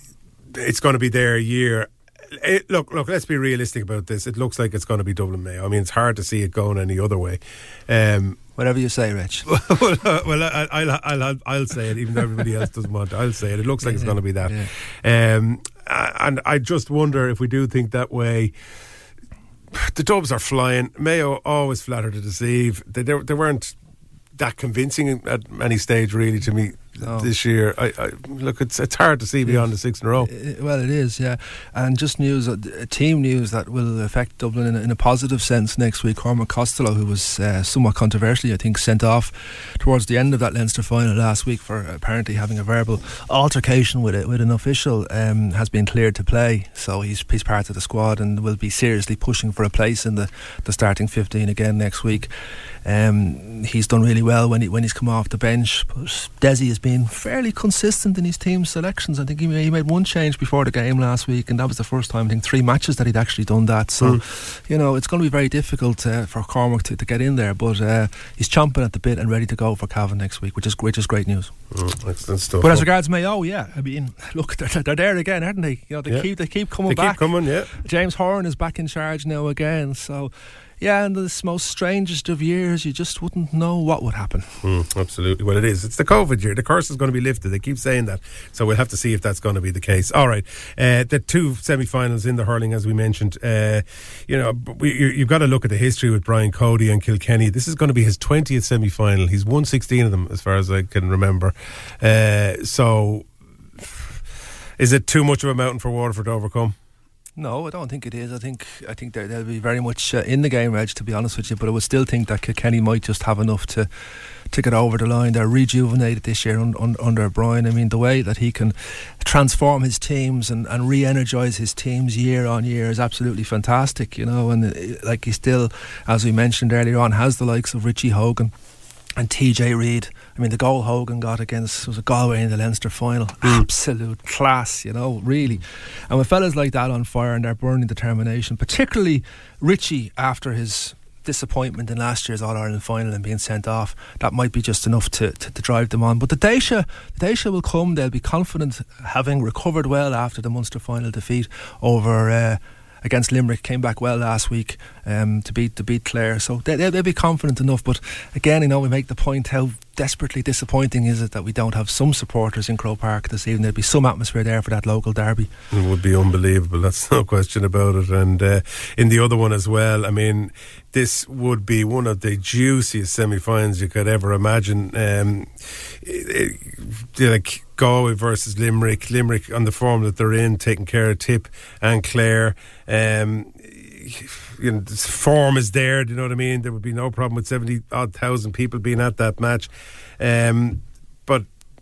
it's going to be their year. It, look, look. Let's be realistic about this. It looks like it's going to be Dublin Mayo. I mean, it's hard to see it going any other way. Um, Whatever you say, Rich. well, uh, well I, I'll, I'll, I'll, I'll say it, even though everybody else doesn't want to. I'll say it. It looks like yeah, it's going to be that. Yeah. Um, and I just wonder if we do think that way. The Dubs are flying. Mayo always flatter to deceive. They, they, they weren't that convincing at any stage, really, to me. No. This year, I, I look, it's it's hard to see beyond the six in a row. It, well, it is, yeah. And just news, uh, team news that will affect Dublin in a, in a positive sense next week. Cormac Costello, who was uh, somewhat controversially, I think, sent off towards the end of that Leinster final last week for apparently having a verbal altercation with it with an official, um, has been cleared to play. So he's he's part of the squad and will be seriously pushing for a place in the, the starting fifteen again next week. Um, he's done really well when he when he's come off the bench, but Desi has been fairly consistent in his team selections. I think he made, he made one change before the game last week, and that was the first time I think three matches that he'd actually done that. So mm. you know, it's going to be very difficult uh, for Cormac to, to get in there, but uh, he's chomping at the bit and ready to go for Cavan next week, which is which is great news. Mm, excellent stuff. But as regards Mayo, yeah, I mean, look, they're, they're there again, aren't they? You know, they yeah. keep they keep coming they back. Keep coming, yeah. James Horan is back in charge now again, so. Yeah, in this most strangest of years, you just wouldn't know what would happen. Mm, absolutely. Well, it is. It's the COVID year. The curse is going to be lifted. They keep saying that. So we'll have to see if that's going to be the case. All right. Uh, the two semi-finals in the hurling, as we mentioned. Uh, you know, we, you, you've got to look at the history with Brian Cody and Kilkenny. This is going to be his twentieth semi-final. He's won sixteen of them, as far as I can remember. Uh, so, is it too much of a mountain for Waterford to overcome? No, I don't think it is. I think I think they'll, they'll be very much uh, in the game, Reg, to be honest with you. But I would still think that Kilkenny might just have enough to to get over the line. They're rejuvenated this year un, un, under Brian. I mean, the way that he can transform his teams and, and re-energise his teams year on year is absolutely fantastic, you know. And uh, like he still, as we mentioned earlier on, has the likes of Richie Hogan and T J Reid. I mean, the goal Hogan got against was a Galway in the Leinster final. Mm. Absolute class, you know, really. And with fellas like that on fire and their burning determination, particularly Richie after his disappointment in last year's All-Ireland final and being sent off, that might be just enough to, to, to drive them on. But the Daisha, the Daisha will come. They'll be confident, having recovered well after the Munster final defeat over uh, against Limerick. Came back well last week um, to beat to beat Clare, so they, they'll be confident enough. But again, you know, we make the point how desperately disappointing is it that we don't have some supporters in Croke Park this evening. There'd be some atmosphere there for that local derby. It would be unbelievable, that's no question about it. And uh, in the other one as well, I mean, this would be one of the juiciest semi-finals you could ever imagine. Um, it, it, like Galway versus Limerick, Limerick on the form that they're in, taking care of Tip and Clare. Um, you know, this form is there, do you know what I mean? There would be no problem with seventy odd thousand people being at that match. Um, but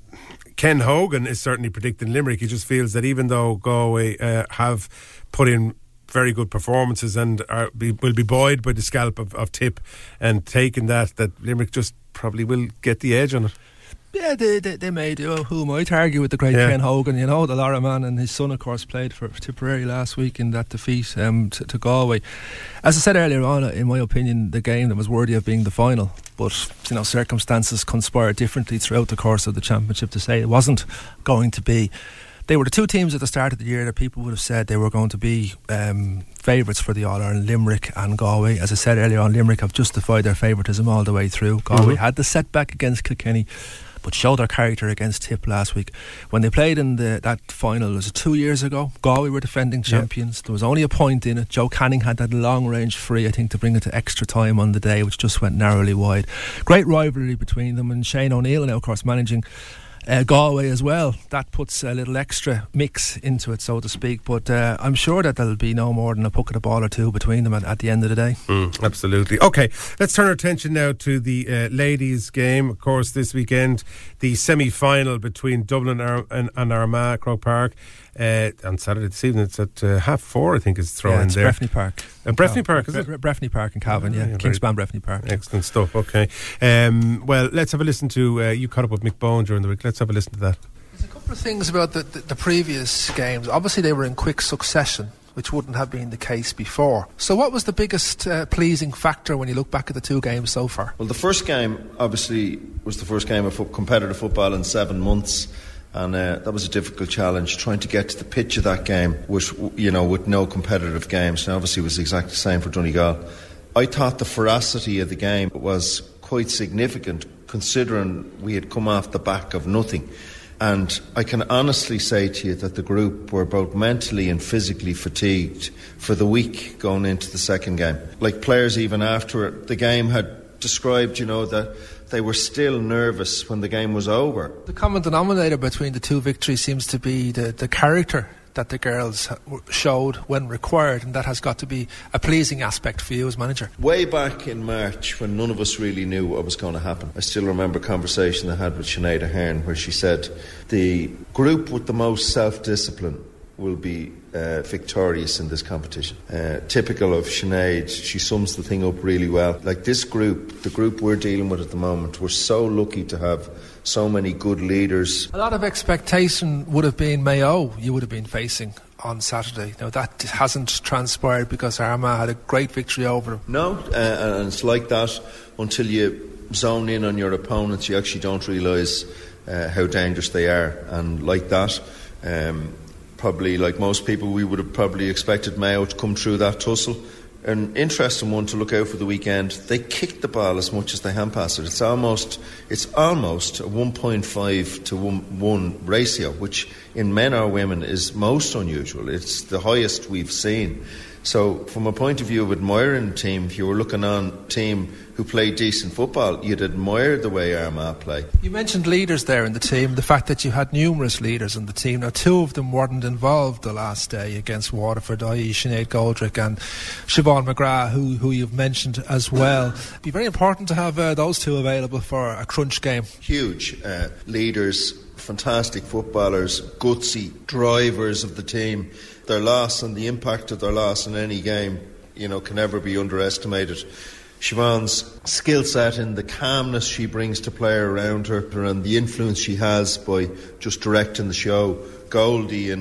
Ken Hogan is certainly predicting Limerick. He just feels that even though Galway uh, have put in very good performances and are, be, will be buoyed by the scalp of, of Tip and taking that, that Limerick just probably will get the edge on it. Yeah, they, they, they may do. Who am I to argue with the great yeah. Ken Hogan? You know, the Lara man and his son, of course, played for Tipperary last week in that defeat um, to, to Galway. As I said earlier on, in my opinion, the game that was worthy of being the final. But, you know, circumstances conspired differently throughout the course of the championship to say it wasn't going to be. They were the two teams at the start of the year that people would have said they were going to be um, favourites for the All-Ireland, Limerick and Galway. As I said earlier on, Limerick have justified their favouritism all the way through. Galway mm-hmm. had the setback against Kilkenny, but showed their character against Tip last week. When they played in the, that final, was it two years ago? Galway were defending champions. Yeah. There was only a point in it. Joe Canning had that long range free, I think, to bring it to extra time on the day, which just went narrowly wide. Great rivalry between them, and Shane O'Neill now, of course, managing Uh, Galway as well. That puts a little extra mix into it, so to speak. But uh, I'm sure that there'll be no more than a puck of the ball or two between them at, at the end of the day. Mm, absolutely. Okay, let's turn our attention now to the uh, ladies' game. Of course, this weekend, the semi-final between Dublin Ar- and, and Armagh, Croke Park. Uh, on Saturday this evening, it's at uh, half four, I think, is thrown yeah, in it's there. Breffni Park. Uh, Breffni no, Park, is Bre- it? Bre- Breffni Park in Cavan, yeah. yeah Kingspan Breffni Park. Excellent stuff, okay. Um, well, let's have a listen to, uh, you caught up with Mick Bowen during the week, let's have a listen to that. There's a couple of things about the, the, the previous games. Obviously, they were in quick succession, which wouldn't have been the case before. So what was the biggest uh, pleasing factor when you look back at the two games so far? Well, the first game, obviously, was the first game of fo- competitive football in seven months. And uh, that was a difficult challenge, trying to get to the pitch of that game, which, you know, with no competitive games. And obviously, it was exactly the same for Donegal. I thought the ferocity of the game was quite significant, considering we had come off the back of nothing. And I can honestly say to you that the group were both mentally and physically fatigued for the week going into the second game. Like, players even after it, the game had described, you know, that they were still nervous when the game was over. The common denominator between the two victories seems to be the, the character that the girls showed when required, and that has got to be a pleasing aspect for you as manager. Way back in March, when none of us really knew what was going to happen, I still remember a conversation I had with Sinead Ahern where she said the group with the most self-discipline will be uh, victorious in this competition. Uh, typical of Sinead, she sums the thing up really well. Like, this group, the group we're dealing with at the moment, we're so lucky to have so many good leaders. A lot of expectation would have been Mayo you would have been facing on Saturday. Now, that hasn't transpired because Armagh had a great victory over them. No, uh, and it's like that until you zone in on your opponents. You actually don't realise uh, how dangerous they are. And like that, um, probably like most people, we would have probably expected Mayo to come through that tussle. An interesting one to look out for the weekend. They kicked the ball as much as they hand passed it. It's almost, it's almost a one point five to one ratio, which in men or women is most unusual. It's the highest we've seen. So, from a point of view of admiring the team, if you were looking on a team who played decent football, you'd admire the way Armagh play. You mentioned leaders there in the team, the fact that you had numerous leaders in the team. Now, two of them weren't involved the last day against Waterford, that is. Sinead Goldrick and Siobhan McGrath, who, who you've mentioned as well. It'd be very important to have uh, those two available for a crunch game. Huge uh, leaders, fantastic footballers, gutsy drivers of the team. Their loss and the impact of their loss in any game, you know, can never be underestimated. Siobhan's skill set and the calmness she brings to play around her and the influence she has by just directing the show. Goldie and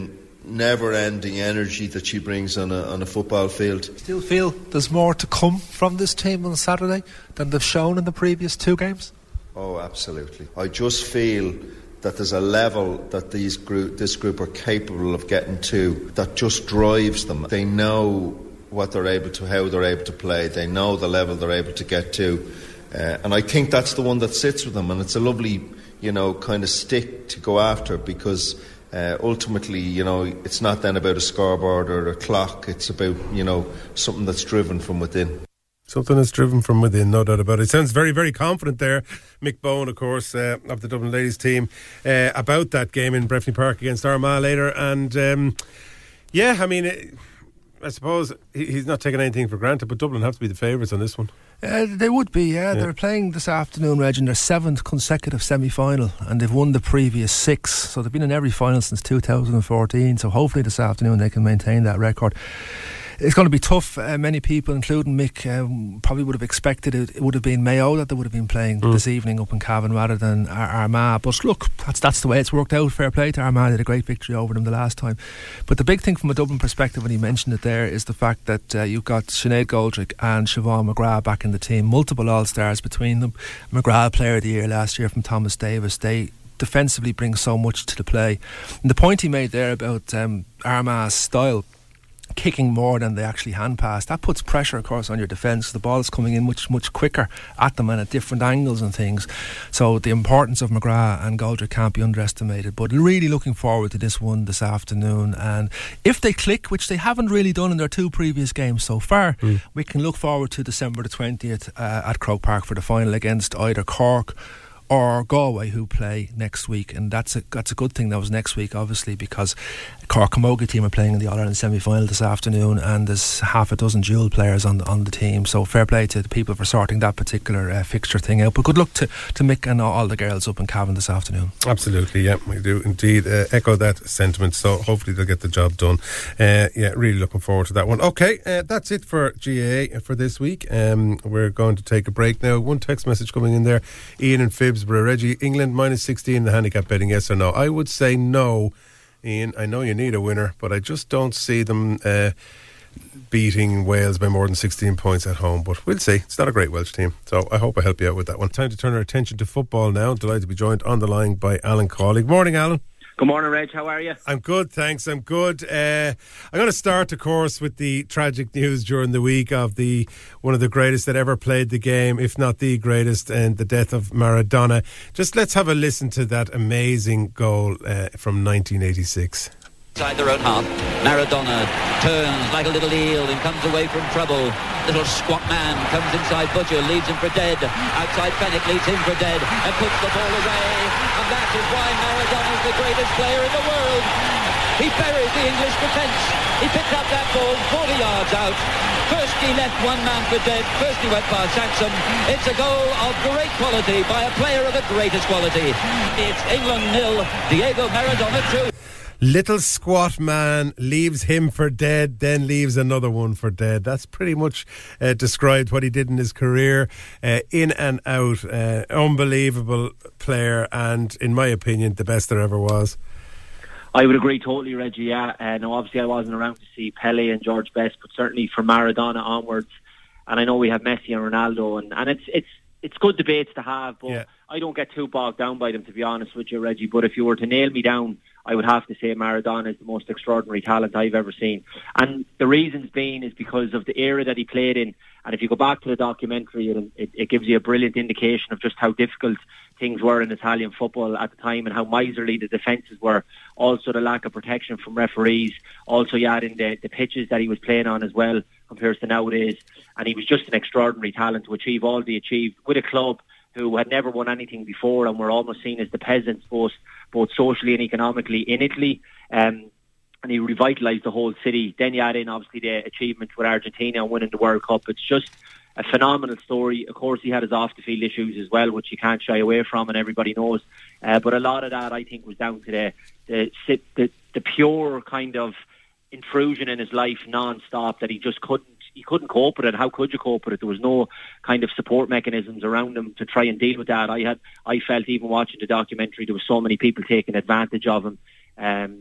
never-ending energy that she brings on a, on a football field. Still feel there's more to come from this team on Saturday than they've shown in the previous two games? Oh, absolutely. I just feel that there's a level that these group, this group are capable of getting to that just drives them. They know what they're able to, how they're able to play. They know the level they're able to get to. Uh, and I think that's the one that sits with them. And it's a lovely, you know, kind of stick to go after, because uh, ultimately, you know, it's not then about a scoreboard or a clock. It's about, you know, something that's driven from within. Something that's driven from within, no doubt about it. Sounds very, very confident there. Mick Bowen, of course, uh, of the Dublin ladies team, uh, about that game in Breffni Park against Armagh later. And um, yeah, I mean, it, I suppose he, he's not taking anything for granted, but Dublin have to be the favourites on this one. Uh, they would be, yeah. yeah. They're playing this afternoon, Reg, in their seventh consecutive semi-final, and they've won the previous six. So they've been in every final since two thousand fourteen. So hopefully this afternoon they can maintain that record. It's going to be tough. Uh, many people, including Mick, um, probably would have expected it, it would have been Mayo that they would have been playing mm. this evening up in Cavan rather than Ar- Armagh. But look, that's that's the way it's worked out. Fair play to Armagh. They had a great victory over them the last time. But the big thing from a Dublin perspective, when he mentioned it there, is the fact that uh, you've got Sinead Goldrick and Siobhan McGrath back in the team. Multiple All-Stars between them. McGrath Player of the Year last year from Thomas Davis. They defensively bring so much to the play. And the point he made there about um, Armagh's style, kicking more than they actually hand pass, that puts pressure, of course, on your defence. The ball is coming in much much quicker at them and at different angles and things. So the importance of McGrath and Goldrick can't be underestimated. But really looking forward to this one this afternoon, and if they click, which they haven't really done in their two previous games so far, mm. we can look forward to December the twentieth uh, at Croke Park for the final against either Cork or Galway, who play next week. And that's a that's a good thing that was next week, obviously, because Cork Camogie team are playing in the All-Ireland semi-final this afternoon, and there's half a dozen dual players on, on the team. So fair play to the people for sorting that particular uh, fixture thing out. But good luck to, to Mick and all the girls up in Cavan this afternoon. Absolutely, yeah, we do indeed uh, echo that sentiment. So hopefully they'll get the job done. Uh, yeah, really looking forward to that one. Okay, uh, that's it for G A A for this week. Um, we're going to take a break now. One text message coming in there. Ian and Phibsborough. Reggie, England minus sixteen, the handicap betting, yes or no? I would say no, Ian. I know you need a winner, but I just don't see them uh, beating Wales by more than sixteen points at home. But we'll see. It's not a great Welsh team, so I hope I help you out with that one. Time to turn our attention to football now. Delighted to be joined on the line by Alan Cawley. Good morning, Alan. Good morning, Reg. How are you? I'm good, thanks. I'm good. Uh, I'm going to start, of course, with the tragic news during the week of the one of the greatest that ever played the game, if not the greatest, and the death of Maradona. Just let's have a listen to that amazing goal uh, from nineteen eighty-six. Inside their own half, Maradona turns like a little eel and comes away from trouble. Little squat man comes inside Butcher, leaves him for dead. Outside Fenwick leaves him for dead and puts the ball away. And that is why Maradona's the greatest player in the world. He buried the English defence. He picked up that ball forty yards out. First he left one man for dead. First he went past Saxon. It's a goal of great quality by a player of the greatest quality. It's England nil, Diego Maradona two. Little squat man leaves him for dead, then leaves another one for dead. That's pretty much uh, described what he did in his career, uh, in and out. Uh, unbelievable player, and in my opinion, the best there ever was. I would agree totally, Reggie. Yeah, uh, no, obviously I wasn't around to see Pele and George Best, but certainly from Maradona onwards. And I know we have Messi and Ronaldo, and, and it's it's it's good debates to have, but yeah. I don't get too bogged down by them, to be honest with you, Reggie. But if you were to nail me down, I would have to say Maradona is the most extraordinary talent I've ever seen. And the reasons being is because of the era that he played in. And if you go back to the documentary, it, it, it gives you a brilliant indication of just how difficult things were in Italian football at the time and how miserly the defences were. Also the lack of protection from referees. Also you add in the, the pitches that he was playing on as well compared to nowadays. And he was just an extraordinary talent to achieve all he achieved with a club who had never won anything before and were almost seen as the peasants, both both socially and economically in Italy. Um, and he revitalised the whole city. Then you add in, obviously, the achievements with Argentina and winning the World Cup. It's just a phenomenal story. Of course, he had his off-the-field issues as well, which you can't shy away from, and everybody knows. Uh, but a lot of that, I think, was down to the the, the the pure kind of intrusion in his life non-stop that he just couldn't he couldn't cope with it. How could you cope with it? There was no kind of support mechanisms around him to try and deal with that. I had, I felt even watching the documentary, there were so many people taking advantage of him. Um,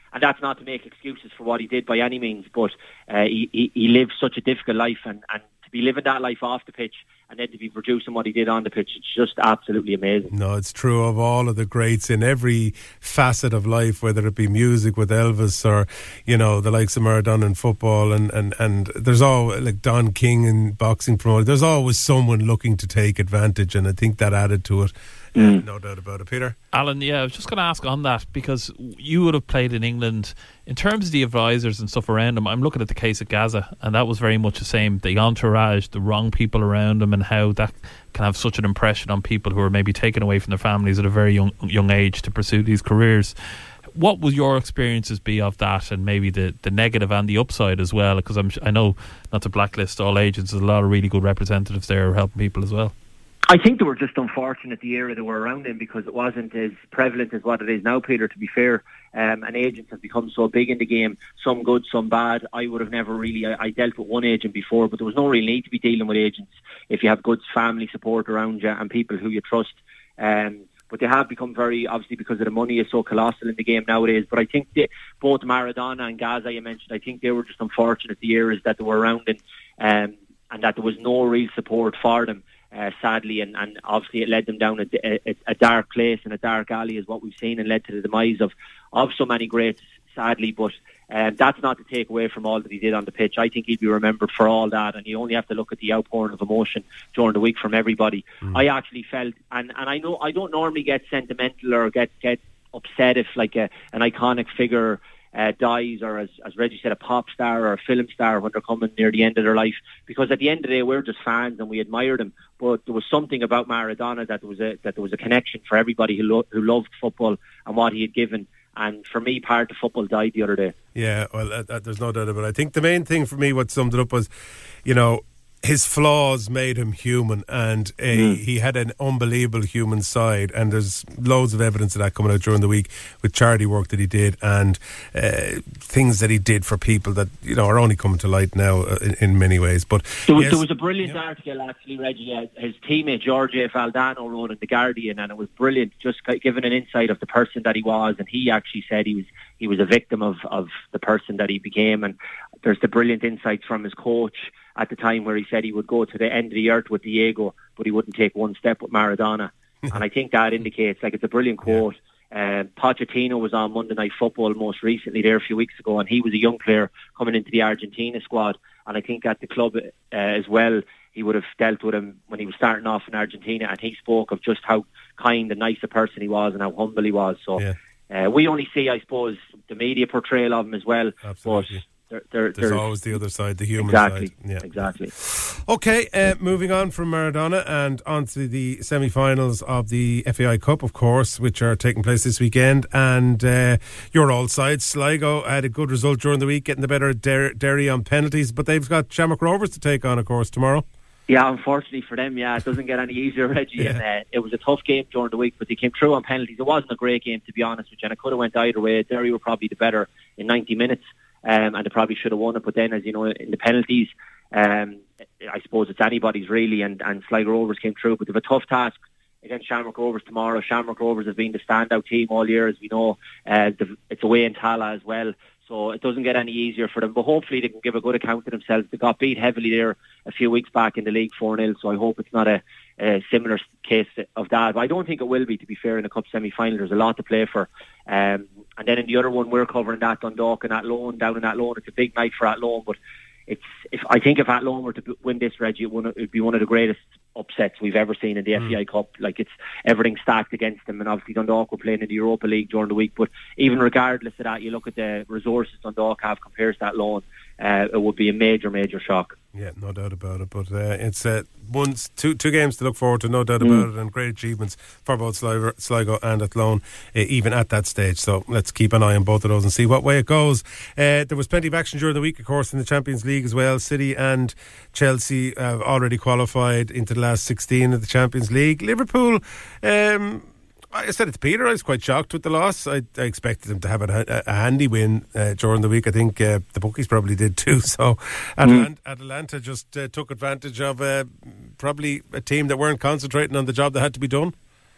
and that's not to make excuses for what he did by any means, but uh, he, he, he lived such a difficult life, and, and to be living that life off the pitch and then to be producing what he did on the pitch, it's just absolutely amazing. No, it's true of all of the greats in every facet of life, whether it be music with Elvis or, you know, the likes of Maradona in football, and, and, and there's always, like Don King in boxing promoter, there's always someone looking to take advantage, and I think that added to it. Mm. Uh, no doubt about it. Peter? Alan, yeah, I was just going to ask on that, because you would have played in England. In terms of the advisors and stuff around him, I'm looking at the case of Gaza, and that was very much the same. The entourage, the wrong people around him, and how that can have such an impression on people who are maybe taken away from their families at a very young young age to pursue these careers. What would your experiences be of that, and maybe the, the negative and the upside as well? Because I'm, I know, not to blacklist all agents, there's a lot of really good representatives there helping people as well. I think they were just unfortunate the era they were around in, because it wasn't as prevalent as what it is now, Peter, to be fair. Um, and agents have become so big in the game, some good, some bad. I would have never really, I, I dealt with one agent before, but there was no real need to be dealing with agents if you have good family support around you and people who you trust. Um, but they have become very, obviously because of the money is so colossal in the game nowadays. But I think they, both Maradona and Gaza, you mentioned, I think they were just unfortunate the eras that they were around in, um, and that there was no real support for them. Uh, sadly, and, and obviously it led them down a, a, a dark place and a dark alley, is what we've seen, and led to the demise of, of so many greats, sadly. But um, that's not to take away from all that he did on the pitch. I think he'd be remembered for all that, and you only have to look at the outpouring of emotion during the week from everybody. Mm. I actually felt, and, and I know I don't normally get sentimental or get, get upset if like a, an iconic figure Uh, dies, or as, as Reggie said, a pop star or a film star when they're coming near the end of their life, because at the end of the day we're just fans and we admired him. But there was something about Maradona that there was a that there was a connection for everybody who lo- who loved football and what he had given. And for me, part of football died the other day. Yeah, well, uh, uh, there's no doubt about it. I think the main thing for me, what summed it up, was, you know, his flaws made him human, and uh, mm. he had an unbelievable human side, and there's loads of evidence of that coming out during the week with charity work that he did, and uh, things that he did for people that, you know, are only coming to light now uh, in, in many ways. But there was, yes, there was a brilliant yeah. article actually, Reggie, uh, his teammate George A. Valdano wrote in The Guardian, and it was brilliant, just giving an insight of the person that he was. And he actually said he was he was a victim of, of the person that he became, and there's the brilliant insights from his coach at the time, where he said he would go to the end of the earth with Diego, but he wouldn't take one step with Maradona. And I think that indicates, like, it's a brilliant quote. Yeah. Uh, Pochettino was on Monday Night Football most recently there a few weeks ago, and he was a young player coming into the Argentina squad. And I think at the club uh, as well, he would have dealt with him when he was starting off in Argentina, and he spoke of just how kind and nice a person he was and how humble he was. So yeah. uh, we only see, I suppose, the media portrayal of him as well. Absolutely. But There, there, there's always the other side, the human exactly, side. Yeah. Exactly. Okay, uh, moving on from Maradona and on to the semi-finals of the F A I Cup, of course, which are taking place this weekend. And uh, your old side, Sligo, had a good result during the week, getting the better of Der- Derry on penalties. But they've got Shamrock Rovers to take on, of course, tomorrow. Yeah, unfortunately for them, yeah, it doesn't get any easier, Reggie. Yeah. And, uh, it was a tough game during the week, but they came through on penalties. It wasn't a great game, to be honest with you, and it could have went either way. Derry were probably the better in ninety minutes. Um, and they probably should have won it, but then, as you know, in the penalties, um, I suppose it's anybody's really, and, and Sligo Rovers came through, but they have a tough task against Shamrock Rovers tomorrow. Shamrock Rovers have been the standout team all year, as we know. Uh, it's away in Tala as well, so it doesn't get any easier for them, but hopefully they can give a good account of themselves. They got beat heavily there a few weeks back in the league four nil, so I hope it's not a, a similar case of that, but I don't think it will be, to be fair, in the Cup semi-final. There's a lot to play for. Um, and then in the other one, we're covering that Dundalk and Athlone, down in Athlone. It's a big night for Athlone, but it's if I think if Athlone were to win this, Reggie, it would be one of the greatest upsets we've ever seen in the mm. F A I Cup. Like, it's everything stacked against them, and obviously Dundalk were playing in the Europa League during the week, but even regardless of that, you look at the resources Dundalk have compared to Athlone, uh, it would be a major major shock. Yeah, no doubt about it. But uh, it's uh, one, two, two games to look forward to, no doubt about mm. it, and great achievements for both Sligo, Sligo and Athlone, uh, even at that stage. So let's keep an eye on both of those and see what way it goes. Uh, there was plenty of action during the week, of course, in the Champions League as well. City and Chelsea have already qualified into the last sixteen of the Champions League. Liverpool, um, I said it to Peter, I was quite shocked with the loss. I, I expected them to have a, a handy win uh, during the week. I think uh, the bookies probably did too. So Atalanta, mm. Atalanta just uh, took advantage of uh, probably a team that weren't concentrating on the job that had to be done.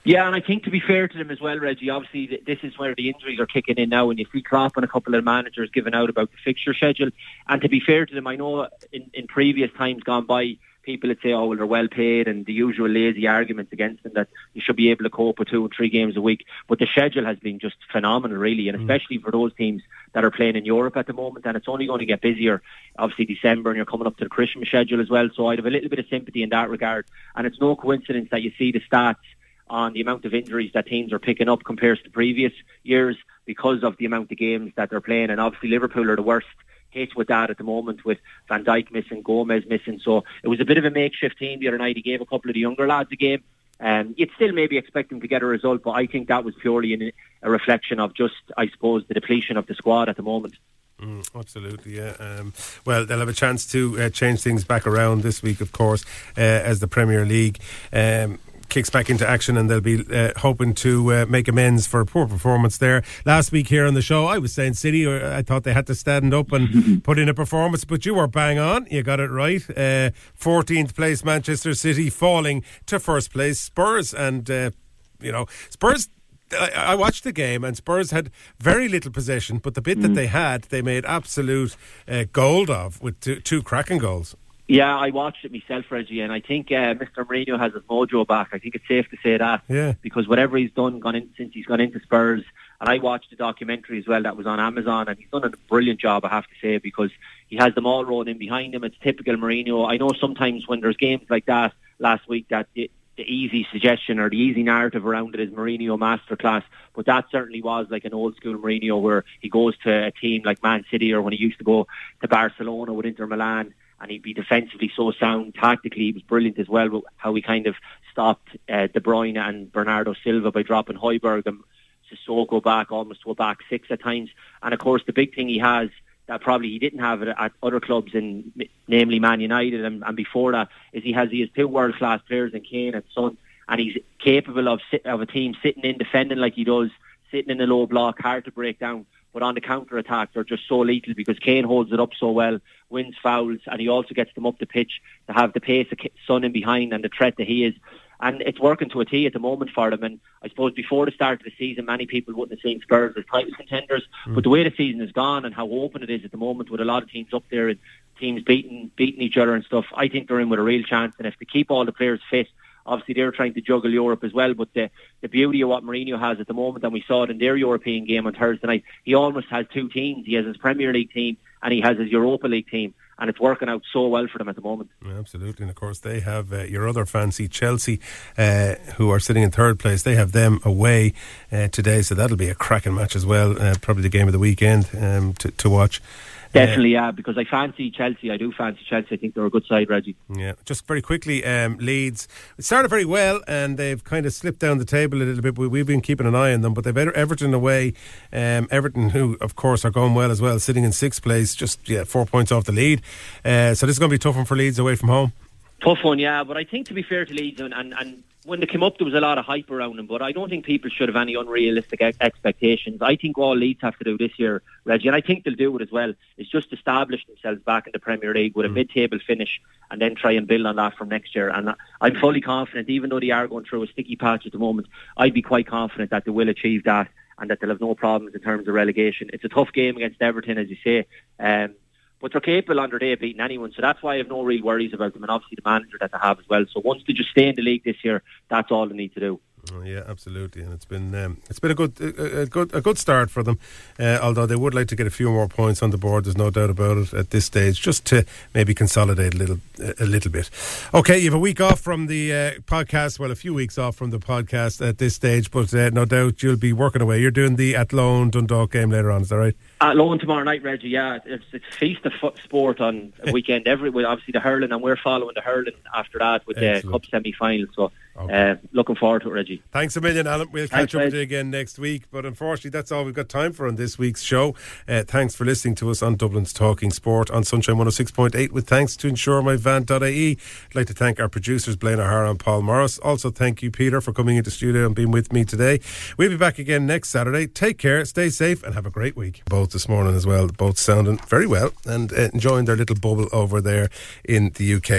Yeah, and I think to be fair to them as well, Reggie, obviously th- this is where the injuries are kicking in now, and you see Klopp and a couple of managers giving out about the fixture schedule. And to be fair to them, I know in, in previous times gone by, people would say, oh, well, they're well paid, and the usual lazy arguments against them that you should be able to cope with two and three games a week. But the schedule has been just phenomenal, really, and especially for those teams that are playing in Europe at the moment, and it's only going to get busier, obviously December, and you're coming up to the Christmas schedule as well. So I'd have a little bit of sympathy in that regard. And it's no coincidence that you see the stats on the amount of injuries that teams are picking up compared to previous years because of the amount of games that they're playing. And obviously Liverpool are the worst hit with that at the moment, with Van Dijk missing, Gomez missing. So it was a bit of a makeshift team the other night. He gave a couple of the younger lads a game. Um, you'd still maybe expect them to get a result, but I think that was purely an, a reflection of just, I suppose, the depletion of the squad at the moment. Mm, absolutely, yeah. Um, well, they'll have a chance to uh, change things back around this week, of course, uh, as the Premier League um, kicks back into action, and they'll be uh, hoping to uh, make amends for a poor performance there. Last week here on the show, I was saying City, or I thought they had to stand up and put in a performance, but you were bang on. You got it right. Uh, fourteenth place Manchester City falling to first place Spurs, and uh, you know, Spurs, I, I watched the game, and Spurs had very little possession, but the bit mm. that they had, they made absolute uh, gold of with two, two cracking goals. Yeah, I watched it myself, Reggie, and I think uh, Mister Mourinho has his mojo back. I think it's safe to say that. Yeah. Because whatever he's done gone in, since he's gone into Spurs, and I watched the documentary as well that was on Amazon, and he's done a brilliant job, I have to say, because he has them all rolling in behind him. It's typical Mourinho. I know sometimes when there's games like that last week that the, the easy suggestion or the easy narrative around it is Mourinho masterclass, but that certainly was like an old school Mourinho where he goes to a team like Man City, or when he used to go to Barcelona with Inter Milan, and he'd be defensively so sound. Tactically, he was brilliant as well with how he kind of stopped uh, De Bruyne and Bernardo Silva by dropping Højbjerg and Sissoko back almost to a back six at times. And of course, the big thing he has that probably he didn't have it at other clubs, in namely Man United and, and before that, is he has he has two world-class players in Kane and Son, and he's capable of sit, of a team sitting in, defending like he does, sitting in a low block, hard to break down. But on the counter-attack, they're just so lethal because Kane holds it up so well, wins fouls, and he also gets them up the pitch to have the pace of Son in behind and the threat that he is. And it's working to a T at the moment for them. And I suppose before the start of the season, many people wouldn't have seen Spurs as title contenders. Mm. But the way the season has gone and how open it is at the moment, with a lot of teams up there and teams beating beating each other and stuff, I think they're in with a real chance. And if they keep all the players fit, obviously they're trying to juggle Europe as well, but the, the beauty of what Mourinho has at the moment, and we saw it in their European game on Thursday night, he almost has two teams. He has his Premier League team and he has his Europa League team, and it's working out so well for them at the moment. Yeah, absolutely. And of course they have uh, your other fancy Chelsea, uh, who are sitting in third place. They have them away uh, today, so that'll be a cracking match as well, uh, probably the game of the weekend um, to, to watch. Definitely, yeah, because I fancy Chelsea. I do fancy Chelsea. I think they're a good side, Reggie. Yeah, just very quickly, um, Leeds it started very well, and they've kind of slipped down the table a little bit. We've been keeping an eye on them, but they've Everton away. Um, Everton, who of course are going well as well, sitting in sixth place, just yeah, four points off the lead. Uh, so this is going to be a tough one for Leeds away from home. Tough one, yeah, but I think to be fair to Leeds, and, and, and when they came up there was a lot of hype around them, but I don't think people should have any unrealistic ex- expectations. I think all Leeds have to do this year, Reggie, and I think they'll do it as well, is just establish themselves back in the Premier League with a mm. mid-table finish and then try and build on that from next year. And I'm fully confident, even though they are going through a sticky patch at the moment, I'd be quite confident that they will achieve that and that they'll have no problems in terms of relegation. It's a tough game against Everton, as you say, um, but they're capable on their day of beating anyone, so that's why I have no real worries about them, and obviously the manager that they have as well. So once they just stay in the league this year, that's all they need to do. Oh, yeah, absolutely, and it's been um, it's been a good a, a good a good start for them. Uh, although they would like to get a few more points on the board, there's no doubt about it at this stage, just to maybe consolidate a little a little bit. Okay, you have a week off from the uh, podcast. Well, a few weeks off from the podcast at this stage, but uh, no doubt you'll be working away. You're doing the Athlone Dundalk game later on, is that right? Athlone tomorrow night, Reggie. Yeah, it's it's feast of f- sport on a weekend. Every obviously the hurling, and we're following the hurling after that with the cup semi-final. So. Okay. Uh, looking forward to it, Reggie. Thanks a million, Alan. We'll catch thanks, up with you again next week, but unfortunately that's all we've got time for on this week's show. Uh, thanks for listening to us on Dublin's Talking Sport on Sunshine one oh six point eight, with thanks to insure my van dot I E. I'd like to thank our producers Blaine O'Hara and Paul Morris. Also thank you, Peter, for coming into studio and being with me today. We'll be back again next Saturday. Take care, stay safe, and have a great week. Both this morning as well, both sounding very well and uh, enjoying their little bubble over there in the U K.